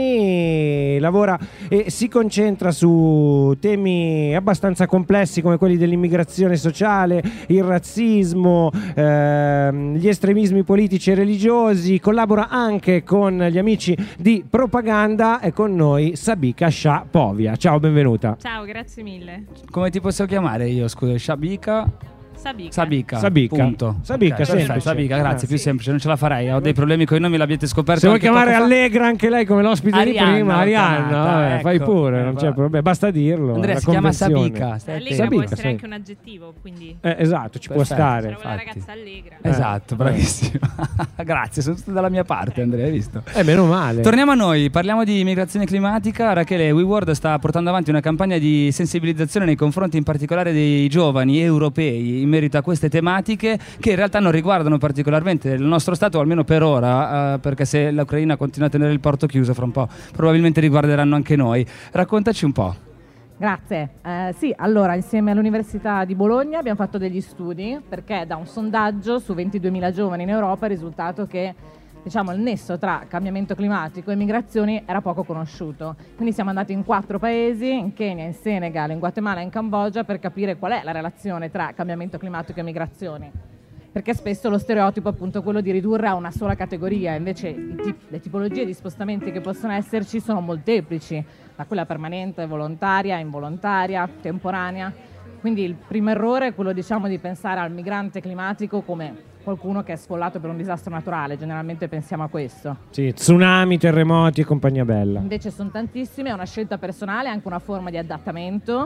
anni, lavora e si concentra su temi abbastanza complessi come quelli dell'immigrazione sociale, il razzismo, ehm, gli estremismi politici e religiosi. Collabora anche con gli amici di Propaganda, e con noi Sabika Shah Povia. Ciao, benvenuta. Ciao, grazie mille. Come ti posso chiamare io? Scusa, Shabika? Sabika. Sabika. Sabika. Punto. Sabika, Ok, perfetto, semplice. Sabika, grazie, Ah, più sì. semplice, non ce la farei. Ho dei problemi con i nomi, l'abbiate scoperto. Se vuoi anche chiamare poco fa. Allegra anche lei come l'ospite Arianna, di prima, l'ho Arianna, chiamata, vabbè, ecco. fai pure, Eh, non va. c'è problema, basta dirlo. Andrea la si chiama convenzione. Sabika. Stai Allegra attento. può Sabika, essere sì. anche un aggettivo, quindi Eh, esatto, ci può Perfetto. stare. sarà quella infatti. ragazza allegra. Esatto, Eh. bravissimo. Grazie, sono stato dalla mia parte, Andrea, hai visto? Eh, meno male. Torniamo a noi, parliamo di migrazione climatica. Rachele, WeWorld sta portando avanti una campagna di sensibilizzazione nei confronti in particolare dei giovani europei in merito a queste tematiche, che in realtà non riguardano particolarmente il nostro Stato, almeno per ora, eh, perché se l'Ucraina continua a tenere il porto chiuso fra un po' probabilmente riguarderanno anche noi. Raccontaci un po'. Grazie. Eh, sì, allora insieme all'Università di Bologna abbiamo fatto degli studi, perché da un sondaggio su ventiduemila giovani in Europa è risultato che, diciamo, il nesso tra cambiamento climatico e migrazioni era poco conosciuto. Quindi siamo andati in quattro paesi, in Kenya, in Senegal, in Guatemala e in Cambogia, per capire qual è la relazione tra cambiamento climatico e migrazioni. Perché spesso lo stereotipo è appunto quello di ridurre a una sola categoria, invece i tip- le tipologie di spostamenti che possono esserci sono molteplici, da quella permanente, volontaria, involontaria, temporanea. Quindi il primo errore è quello, diciamo, di pensare al migrante climatico come qualcuno che è sfollato per un disastro naturale, generalmente pensiamo a questo. Sì, tsunami, terremoti e compagnia bella. Invece sono tantissime, è una scelta personale, anche una forma di adattamento,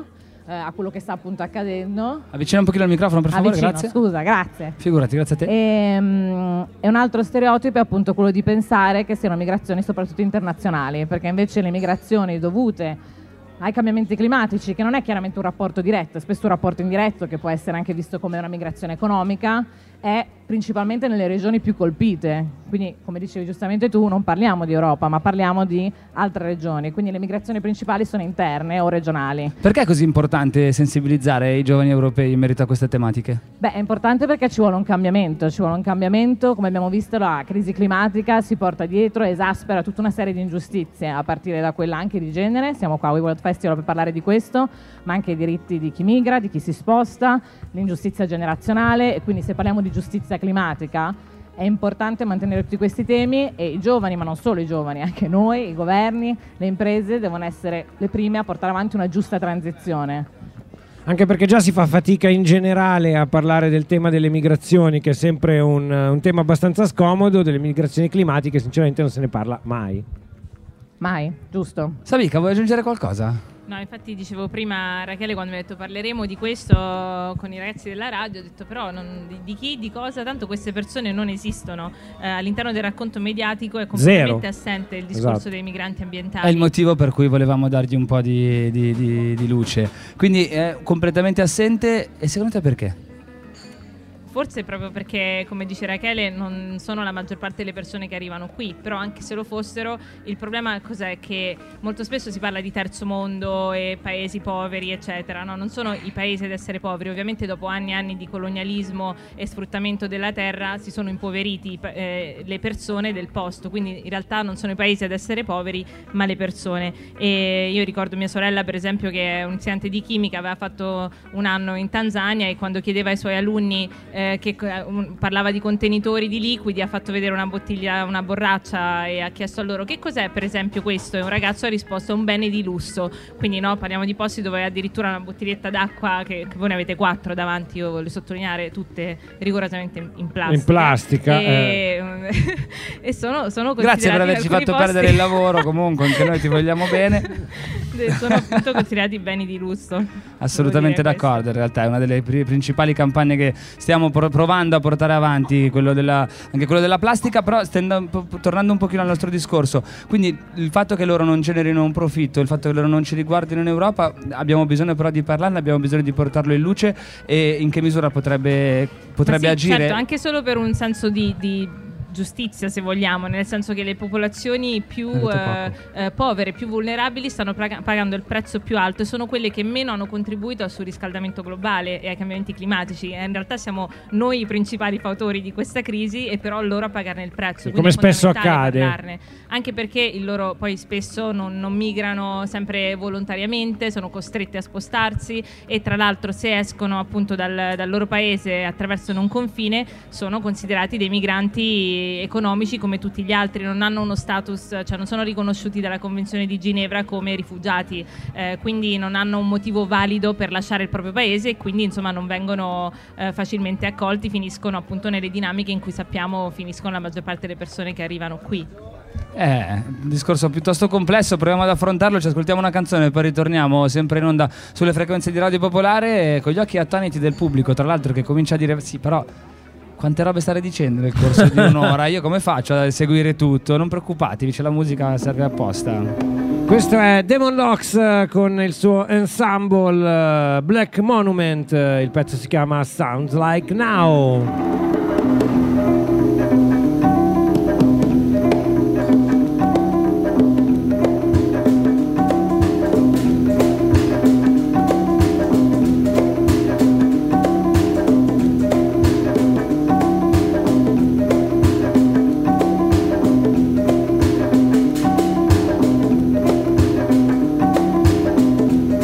eh, a quello che sta appunto accadendo. Avvicina un pochino il microfono, per favore, Avvicino, grazie. Scusa, grazie. Figurati, grazie a te. E, um, e un altro stereotipo è appunto quello di pensare che siano migrazioni soprattutto internazionali, perché invece le migrazioni dovute ai cambiamenti climatici, che non è chiaramente un rapporto diretto, è spesso un rapporto indiretto che può essere anche visto come una migrazione economica, è principalmente nelle regioni più colpite. Quindi, come dicevi giustamente tu, non parliamo di Europa, ma parliamo di altre regioni. Quindi le migrazioni principali sono interne o regionali. Perché è così importante sensibilizzare i giovani europei in merito a queste tematiche? Beh, è importante perché ci vuole un cambiamento, ci vuole un cambiamento, come abbiamo visto la crisi climatica si porta dietro, esaspera tutta una serie di ingiustizie, a partire da quella anche di genere, siamo qua a We World Festival per parlare di questo, ma anche i diritti di chi migra, di chi si sposta, l'ingiustizia generazionale, e quindi se parliamo di giustizia climatica è importante mantenere tutti questi temi, e i giovani, ma non solo i giovani, anche noi, i governi, le imprese devono essere le prime a portare avanti una giusta transizione. Anche perché già si fa fatica in generale a parlare del tema delle migrazioni, che è sempre un, un tema abbastanza scomodo. Delle migrazioni climatiche sinceramente non se ne parla mai. Mai, giusto? Sabica, vuoi aggiungere qualcosa? No, infatti dicevo prima, Rachele, quando mi ha detto parleremo di questo con i ragazzi della radio, ho detto però non, di, di chi, di cosa, tanto queste persone non esistono. Eh, all'interno del racconto mediatico è completamente Zero. assente il discorso Esatto. dei migranti ambientali. È il motivo per cui volevamo dargli un po' di, di, di, di luce. Quindi è completamente assente, e secondo te perché? Forse proprio perché, come dice Rachele, non sono la maggior parte delle persone che arrivano qui, però anche se lo fossero, il problema cos'è? Che molto spesso si parla di terzo mondo e paesi poveri, eccetera, no? Non sono i paesi ad essere poveri, ovviamente dopo anni e anni di colonialismo e sfruttamento della terra si sono impoveriti eh, le persone del posto, quindi in realtà non sono i paesi ad essere poveri, ma le persone. E io ricordo mia sorella, per esempio, che è un insegnante di chimica, aveva fatto un anno in Tanzania, e quando chiedeva ai suoi alunni eh, che um, parlava di contenitori di liquidi, ha fatto vedere una bottiglia, una borraccia, e ha chiesto a loro che cos'è per esempio questo, e un ragazzo ha risposto un bene di lusso. Quindi no, parliamo di posti dove addirittura una bottiglietta d'acqua, che, che voi ne avete quattro davanti, io voglio sottolineare, tutte rigorosamente in plastica, in plastica e, eh. e sono, sono Grazie per averci fatto posti, perdere il lavoro, comunque anche noi ti vogliamo bene. sono appunto considerati beni di lusso. Assolutamente d'accordo, in realtà è una delle pri- principali campagne che stiamo pro- provando a portare avanti, quello della, anche quello della plastica, però stendo, p- tornando un pochino al nostro discorso, quindi il fatto che loro non generino un profitto, il fatto che loro non ci riguardino in Europa, abbiamo bisogno però di parlarne, abbiamo bisogno di portarlo in luce, e in che misura potrebbe, potrebbe Ma sì, agire? certo, anche solo per un senso di, di giustizia, se vogliamo, nel senso che le popolazioni più eh, eh, povere, più vulnerabili stanno pag- pagando il prezzo più alto, e sono quelle che meno hanno contribuito al surriscaldamento globale e ai cambiamenti climatici, e in realtà siamo noi i principali fautori di questa crisi, e però loro a pagarne il prezzo. Come spesso accade, parlarne, anche perché il loro poi spesso non, non migrano sempre volontariamente, sono costretti a spostarsi, e tra l'altro se escono appunto dal, dal loro paese attraversano un confine sono considerati dei migranti economici come tutti gli altri, non hanno uno status, cioè non sono riconosciuti dalla Convenzione di Ginevra come rifugiati, eh, quindi non hanno un motivo valido per lasciare il proprio paese, e quindi insomma non vengono eh, facilmente accolti, finiscono appunto nelle dinamiche in cui sappiamo finiscono la maggior parte delle persone che arrivano qui. È un discorso piuttosto complesso, proviamo ad affrontarlo, ci ascoltiamo una canzone e poi ritorniamo sempre in onda sulle frequenze di Radio Popolare, con gli occhi attoniti del pubblico, tra l'altro, che comincia a dire sì, però quante robe stare dicendo nel corso di un'ora, io come faccio a seguire tutto? Non preoccupatevi, c'è la musica, serve apposta. Questo è Demon Locks con il suo ensemble uh, Black Monument, il pezzo si chiama Sounds Like Now.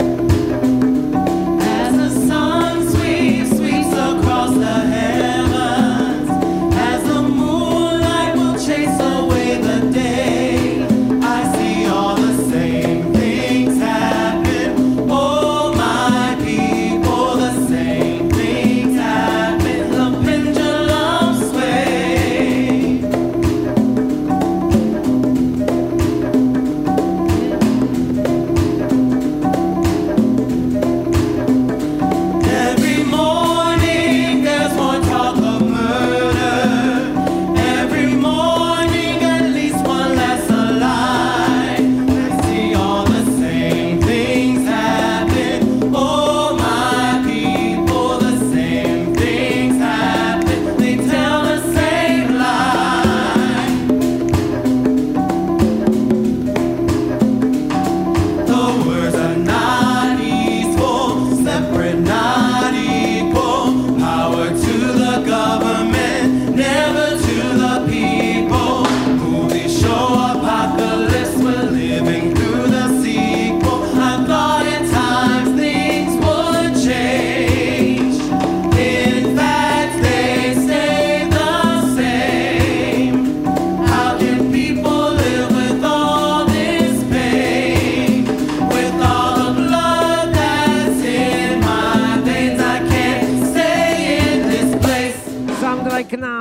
As the sun sweeps, sweeps across the heavens.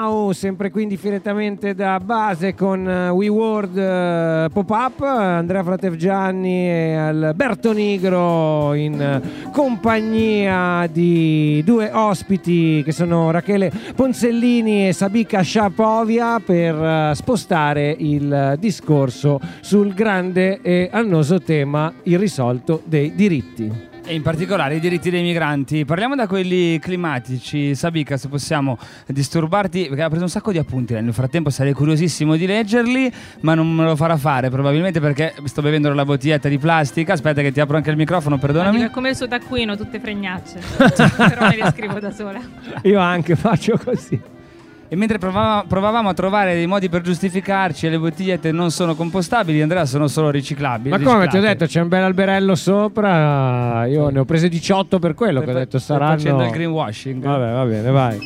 Now, sempre quindi direttamente da base con uh, WeWorld uh, Pop-Up, Andrea Fratevgianni e Alberto Nigro in uh, compagnia di due ospiti che sono Rachele Ponzellini e Sabika Shapovia per uh, spostare il uh, discorso sul grande e annoso tema irrisolto dei diritti. E in particolare i diritti dei migranti. Parliamo da quelli climatici. Sabika, se possiamo disturbarti, perché ha preso un sacco di appunti. Nel frattempo sarei curiosissimo di leggerli, ma non me lo farà fare probabilmente perché sto bevendo la bottiglietta di plastica. Aspetta che ti apro anche il microfono, perdonami. È come il suo taccuino, tutte fregnacce. Però me le scrivo da sola. Io anche faccio così. E mentre provava, provavamo a trovare dei modi per giustificarci e le bottigliette non sono compostabili, Andrea, sono solo riciclabili. Ma come ti ho detto, c'è un bel alberello sopra. Io ne ho prese diciotto per quello per, che ho detto saranno. Facendo il greenwashing. Vabbè, va bene, vai.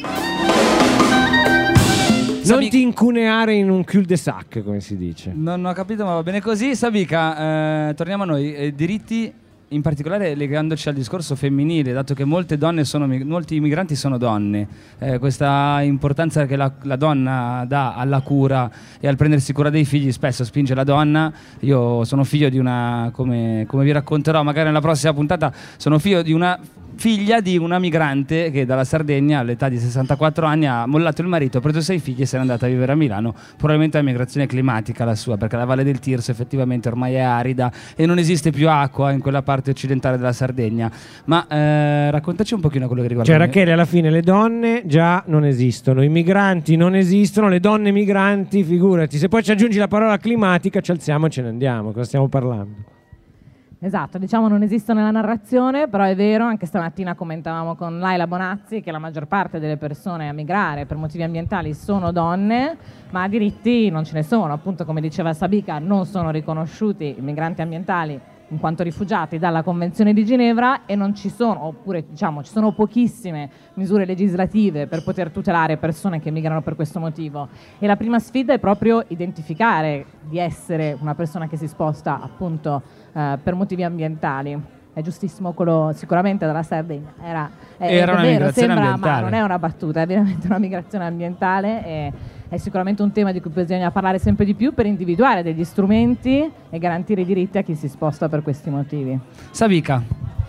Non Sabi... ti incuneare in un cul-de-sac, come si dice. Non ho capito, ma va bene così. Sabika, eh, torniamo a noi. Eh, diritti, in particolare legandoci al discorso femminile, dato che molte donne sono, molti migranti sono donne, eh, questa importanza che la, la donna dà alla cura e al prendersi cura dei figli spesso spinge la donna. Io sono figlio di una, come, come vi racconterò magari nella prossima puntata, sono figlio di una figlia di una migrante che dalla Sardegna all'età di sessantaquattro anni ha mollato il marito, ha preso sei figli e se n'è andata a vivere a Milano. Probabilmente è migrazione climatica la sua, perché la Valle del Tirso effettivamente ormai è arida e non esiste più acqua in quella parte occidentale della Sardegna. Ma eh, raccontaci un pochino quello che riguarda. Cioè Rachele, alla fine le donne già non esistono, i migranti non esistono, le donne migranti figurati, se poi ci aggiungi la parola climatica ci alziamo e ce ne andiamo. Cosa stiamo parlando? Esatto, diciamo non esiste nella narrazione, però è vero, anche stamattina commentavamo con Laila Bonazzi che la maggior parte delle persone a migrare per motivi ambientali sono donne, ma diritti non ce ne sono, appunto come diceva Sabika, non sono riconosciuti i migranti ambientali in quanto rifugiati dalla Convenzione di Ginevra e non ci sono, oppure diciamo ci sono pochissime misure legislative per poter tutelare persone che migrano per questo motivo. E la prima sfida è proprio identificare di essere una persona che si sposta appunto eh, per motivi ambientali. È giustissimo quello sicuramente dalla Sardegna. Era, è, Era è una vero, migrazione sembra, ambientale. ma non è una battuta, è veramente una migrazione ambientale e è sicuramente un tema di cui bisogna parlare sempre di più per individuare degli strumenti e garantire i diritti a chi si sposta per questi motivi. Sabika.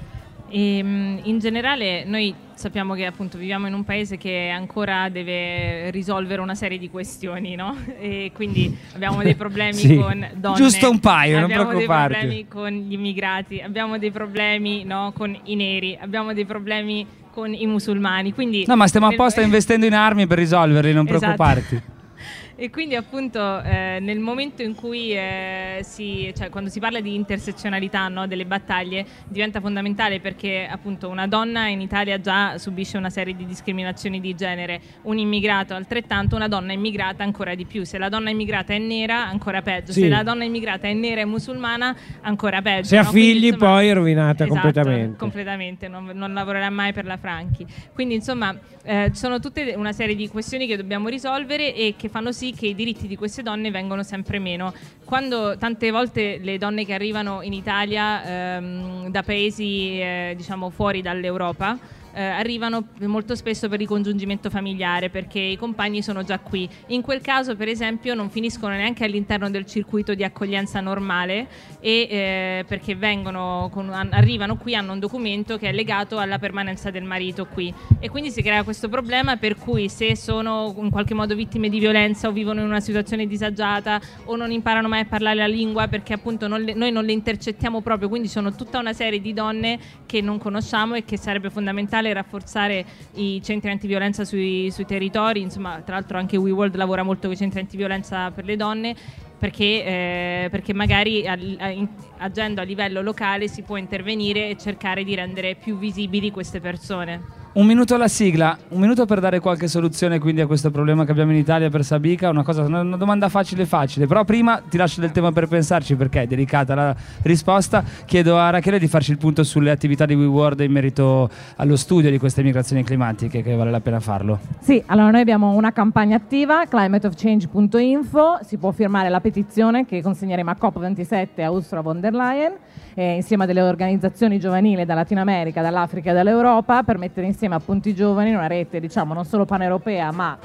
E, in generale noi sappiamo che appunto viviamo in un paese che ancora deve risolvere una serie di questioni, no? E quindi abbiamo dei problemi sì. con donne, giusto un paio, non abbiamo preoccuparti. dei problemi con gli immigrati, abbiamo dei problemi, no, con i neri, abbiamo dei problemi con i musulmani. Quindi no, ma stiamo nel... apposta investendo in armi per risolverli, non esatto. preoccuparti. E quindi appunto eh, nel momento in cui eh, si, cioè, quando si parla di intersezionalità, no, delle battaglie diventa fondamentale perché appunto una donna in Italia già subisce una serie di discriminazioni di genere, un immigrato altrettanto, una donna immigrata ancora di più. Se la donna immigrata è nera ancora peggio, sì. se la donna immigrata è nera e musulmana ancora peggio. Se ha no? figli Quindi, insomma, poi è rovinata esatto, completamente. completamente, non, non lavorerà mai per la Franchi. Quindi insomma eh, ci sono tutte una serie di questioni che dobbiamo risolvere e che fanno sì che i diritti di queste donne vengono sempre meno. Quando tante volte le donne che arrivano in Italia ehm, da paesi eh, diciamo fuori dall'Europa eh, arrivano molto spesso per ricongiungimento familiare perché i compagni sono già qui. In quel caso per esempio non finiscono neanche all'interno del circuito di accoglienza normale e eh, perché vengono con, arrivano qui, hanno un documento che è legato alla permanenza del marito qui e quindi si crea questo problema per cui se sono in qualche modo vittime di violenza o vivono in una situazione disagiata o non imparano mai a parlare la lingua perché appunto non le, noi non le intercettiamo proprio, quindi sono tutta una serie di donne che non conosciamo e che sarebbe fondamentale rafforzare i centri antiviolenza sui, sui territori. Insomma, tra l'altro anche WeWorld lavora molto con i centri antiviolenza per le donne perché, eh, perché magari a, a, agendo a livello locale si può intervenire e cercare di rendere più visibili queste persone. Un minuto alla sigla, un minuto per dare qualche soluzione quindi a questo problema che abbiamo in Italia per Sabika, una, cosa, una, una domanda facile facile, però prima ti lascio del tempo per pensarci perché è delicata la risposta. Chiedo a Rachele di farci il punto sulle attività di WeWorld in merito allo studio di queste migrazioni climatiche, che vale la pena farlo. Sì, allora noi abbiamo una campagna attiva, climate of change punto info, si può firmare la petizione che consegneremo a COP ventisette a Ursula von der Leyen eh, insieme a delle organizzazioni giovanili da Latino America, dall'Africa e dall'Europa per mettere insieme appunto i giovani in una rete diciamo non solo paneuropea ma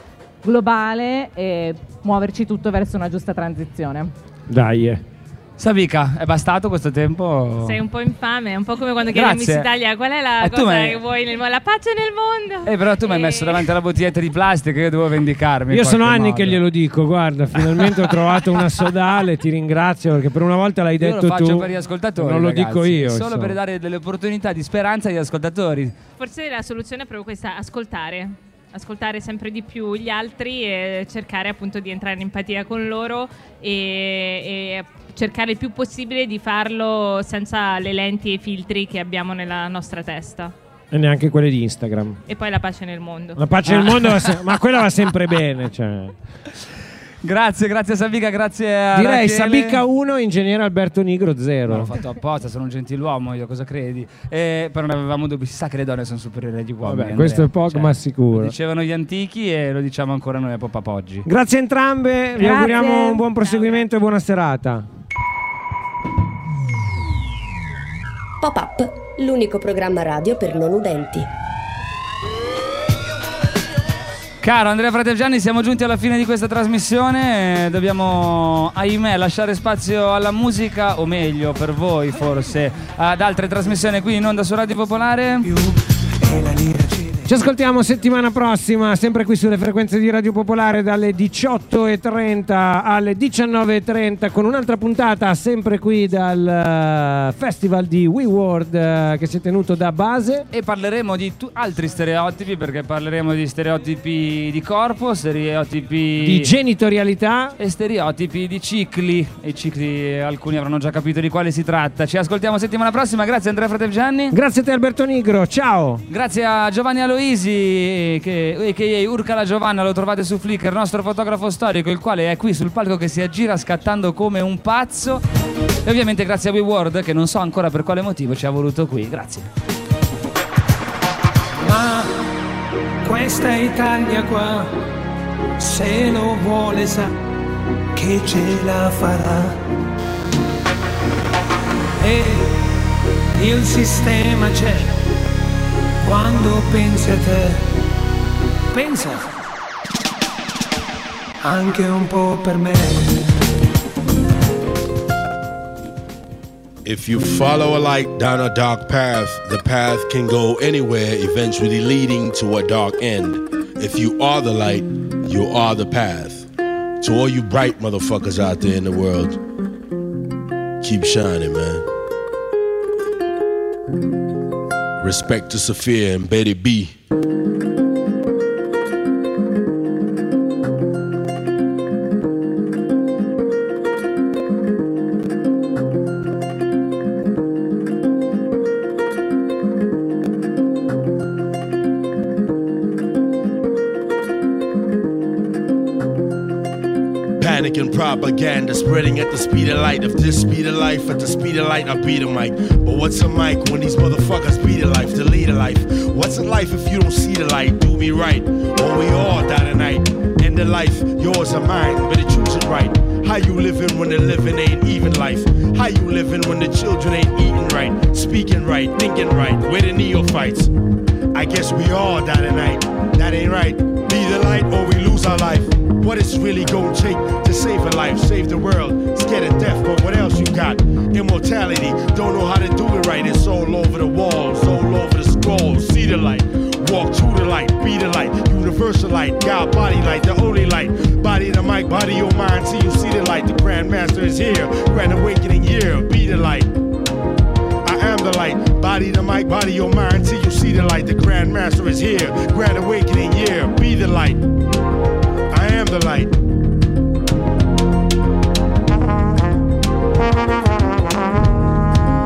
globale e muoverci tutto verso una giusta transizione. Dai. Eh. Sabica, è bastato questo tempo? Sei un po' infame, è un po' come quando chiedi a Miss Italia qual è la eh, cosa m'hai... che vuoi nel mondo, la pace nel mondo. Eh, però tu e... mi hai messo davanti alla bottiglietta di plastica, io devo vendicarmi. Io sono anni modo. che glielo dico, guarda, finalmente ho trovato una sodale, ti ringrazio perché per una volta l'hai detto tu. Io lo faccio tu, per gli ascoltatori, non lo ragazzi, dico io. Solo insomma. per dare delle opportunità di speranza agli ascoltatori. Forse la soluzione è proprio questa, ascoltare. Ascoltare sempre di più gli altri e cercare appunto di entrare in empatia con loro e, e cercare il più possibile di farlo senza le lenti e i filtri che abbiamo nella nostra testa. E neanche quelle di Instagram. E poi la pace nel mondo. La pace ah. nel mondo, va se- ma quella va sempre bene. Cioè. Grazie, grazie Sabica, grazie a Direi Rachele. Sabica uno, ingegnere Alberto Nigro zero. L'ho fatto apposta, sono un gentiluomo, io cosa credi? Eh, però non avevamo dubbi, si sa che le donne sono superiori agli uomini. Vabbè, questo è poco cioè, ma sicuro. Lo dicevano gli antichi e lo diciamo ancora noi a Popapoggi. Grazie a entrambe, Grazie. vi auguriamo un buon proseguimento e buona serata. Pop-up, l'unico programma radio per non udenti. Caro Andrea Fratergianni, siamo giunti alla fine di questa trasmissione, dobbiamo ahimè lasciare spazio alla musica, o meglio per voi forse, ad altre trasmissioni qui in onda su Radio Popolare. Ci ascoltiamo settimana prossima, sempre qui sulle frequenze di Radio Popolare dalle diciotto e trenta alle diciannove e trenta con un'altra puntata sempre qui dal Festival di WeWorld uh, che si è tenuto da base. E parleremo di tu- altri stereotipi, perché parleremo di stereotipi di corpo, stereotipi di genitorialità e stereotipi di cicli. E i cicli alcuni avranno già capito di quale si tratta. Ci ascoltiamo settimana prossima, grazie Andrea Fratergianni. Grazie a te Alberto Nigro, ciao. Grazie a Giovanni Aloisi, che a k a. Urca la Giovanna, lo trovate su Flickr, nostro fotografo storico, il quale è qui sul palco che si aggira scattando come un pazzo. E ovviamente grazie a WeWorld, che non so ancora per quale motivo ci ha voluto qui. Grazie. Ma questa Italia qua, se lo vuole sa che ce la farà. E il sistema c'è. Quando pensi a te, pensa anche un po' per me. If you follow a light down a dark path, the path can go anywhere, eventually leading to a dark end. If you are the light, you are the path. To all you bright motherfuckers out there in the world, keep shining, man. Respect to Sophia and Betty B. Panic and propaganda spreading at the speed of light. If this speed of life, at the speed of light, I beat a mic. But what's a mic when these motherfuckers beat a life to lead a life? What's a life if you don't see the light? Do me right, or we all die tonight. End of life, yours or mine, better choose it right. How you living when the living ain't even life? How you living when the children ain't eating right? Speaking right, thinking right, where the neophytes? I guess we all die tonight, that ain't right. Be the light or we lose our life. What it's really gonna take to save a life, save the world. Scared of death, but what else you got? Immortality, don't know how to do it right. It's all over the walls, all over the scrolls. See the light, walk to the light, be the light. Universal light, God body light, the only light. Body the mic, body your mind, see you see the light. The Grand Master is here, Grand Awakening year, be the light. I am the light, body the mic, body your mind, till you see the light. The Grand Master is here, Grand Awakening year, be the light. I am the light.